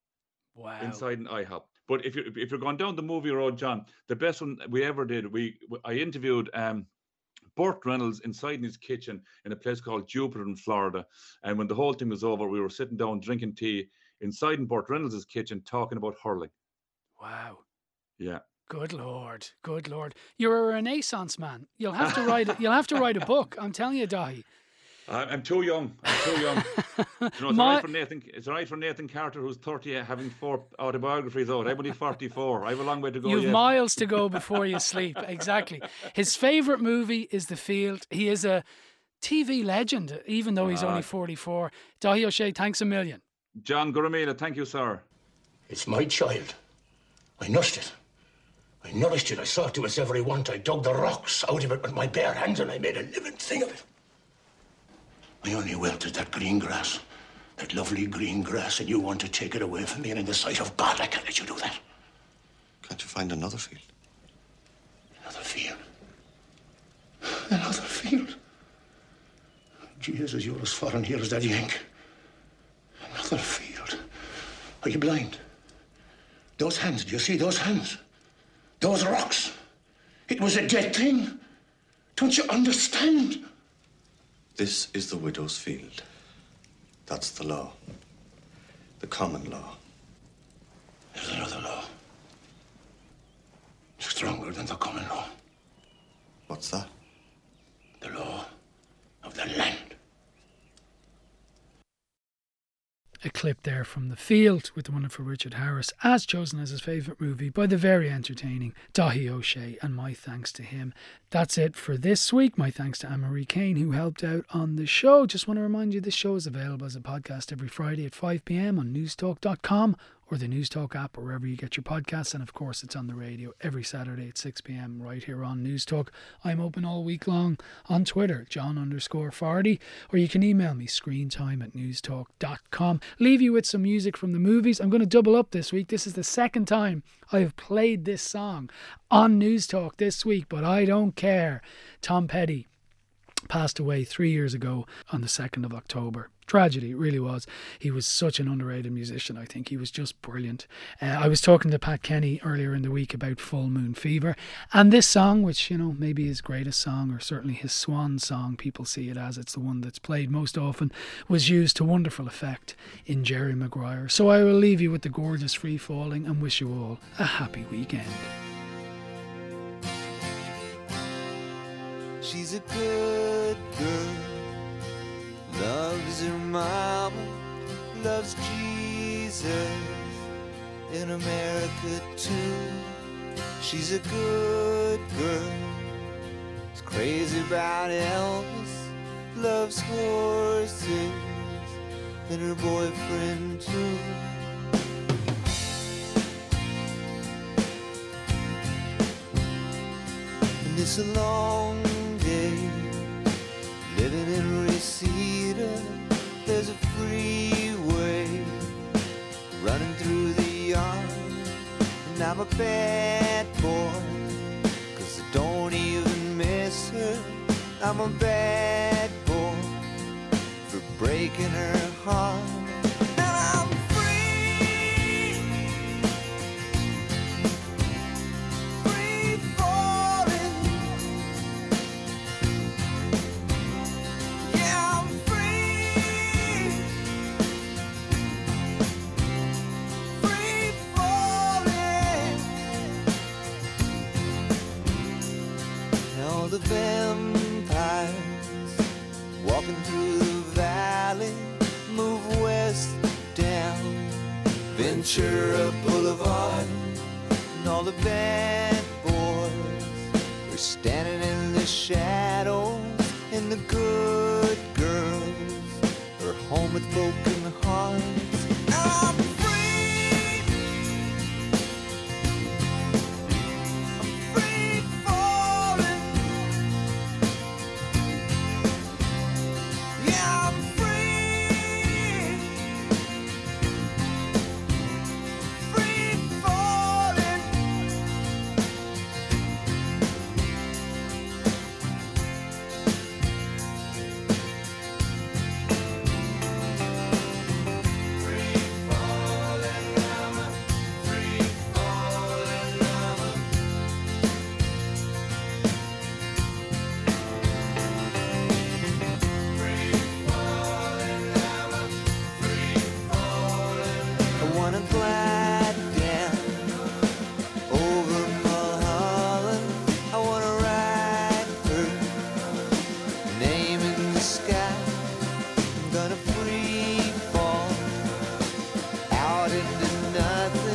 Wow. Inside an IHOP. But if you're if you're going down the movie road, John, the best one we ever did, we I interviewed um Burt Reynolds inside in his kitchen in a place called Jupiter in Florida. And when the whole thing was over, we were sitting down drinking tea inside in Burt Reynolds' kitchen talking about hurling. Wow. Yeah. Good Lord. Good Lord. You're a Renaissance man. You'll have to write you'll have to write a book. I'm telling you, Dahi. I'm too young. I'm too young. You know, it's My... all right for Nathan. It's all right for Nathan Carter, who's thirty, having four autobiographies out. I'm only forty-four. I have a long way to go. You've yet. miles to go before you sleep. Exactly. His favourite movie is The Field. He is a T V legend, even though he's uh, only forty-four. Dahi O'Shea, thanks a million. John Gurumila, thank you, sir. It's my child. I nursed it. I nourished it. I saw it to its every want. I dug the rocks out of it with my bare hands, and I made a living thing of it. I only wilted that green grass, that lovely green grass, and you want to take it away from me, and in the sight of God, I can't let you do that. Can't you find another field? Another field? Another field? Jesus, you're as foreign here as that yank. Another field? Are you blind? Those hands, do you see those hands? Those rocks? It was a dead thing. Don't you understand? This is the widow's field. That's the law. The common law. There's another law. Stronger than the common law. What's that? The law of the land. A clip there from The Field with the wonderful Richard Harris, as chosen as his favourite movie by the very entertaining Dahi O'Shea, and my thanks to him. That's it for this week. My thanks to Anne-Marie Kane, who helped out on the show. Just want to remind you this show is available as a podcast every Friday at five p.m. on newstalk dot com or the News Talk app, or wherever you get your podcasts. And of course, it's on the radio every Saturday at six p.m. right here on News Talk. I'm open all week long on Twitter, John underscore Fardy, or you can email me, screentime at newstalk dot com. Leave you with some music from the movies. I'm going to double up this week. This is the second time I've played this song on News Talk this week, but I don't care. Tom Petty passed away three years ago on the second of October. Tragedy, it really was. He was such an underrated musician, I think. He was just brilliant. Uh, I was talking to Pat Kenny earlier in the week about Full Moon Fever, and this song, which, you know, maybe his greatest song, or certainly his swan song, people see it as, it's the one that's played most often, was used to wonderful effect in Jerry Maguire. So I will leave you with the gorgeous Free Falling and wish you all a happy weekend. She's a good girl, loves her mama, loves Jesus, in America too. She's a good girl, is crazy about Elvis, loves horses, and her boyfriend too. And it's a long day living in Reseda. There's a freeway running through the yard, and I'm a bad boy, cause I don't even miss her. I'm a bad boy for breaking her heart. And I'm free, free falling. Yeah, I'm free, free falling. Now the vampires walking through the valley move west down Ventura Boulevard, and all the bad boys are standing in the shadows, and the good girls are home with broken hearts. I'm free, I'm free falling. Yeah, I'm free, free falling. Free falling, I'm a free falling, I'm a I wanna glide down over Mulholland. I wanna write her name in the sky. I'm gonna free fall out into nothing.